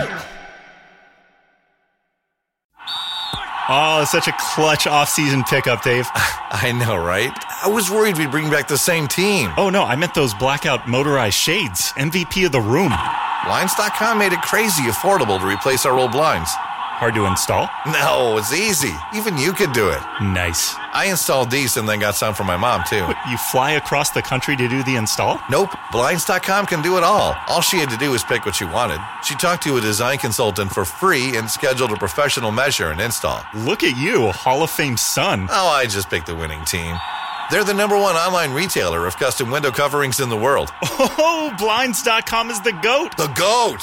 Oh, such a clutch off-season pickup, Dave. I know, right? I was worried we'd bring back the same team. Oh, no, I meant those blackout motorized shades. M V P of the room. Blinds dot com made it crazy affordable to replace our old blinds. Hard to install? No, it's easy. Even you could do it. Nice. I installed these and then got some for my mom, too. What, you fly across the country to do the install? Nope. Blinds dot com can do it all. All she had to do was pick what she wanted. She talked to a design consultant for free and scheduled a professional measure and install. Look at you, a Hall of Fame son. Oh, I just picked the winning team. They're the number one online retailer of custom window coverings in the world. Oh, Blinds dot com is the GOAT. The GOAT!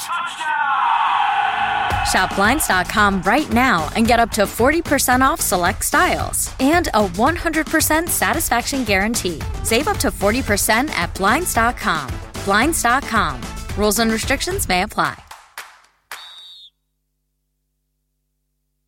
Shop Blinds dot com right now and get up to forty percent off select styles and a one hundred percent satisfaction guarantee. Save up to forty percent at Blinds dot com. Blinds dot com. Rules and restrictions may apply.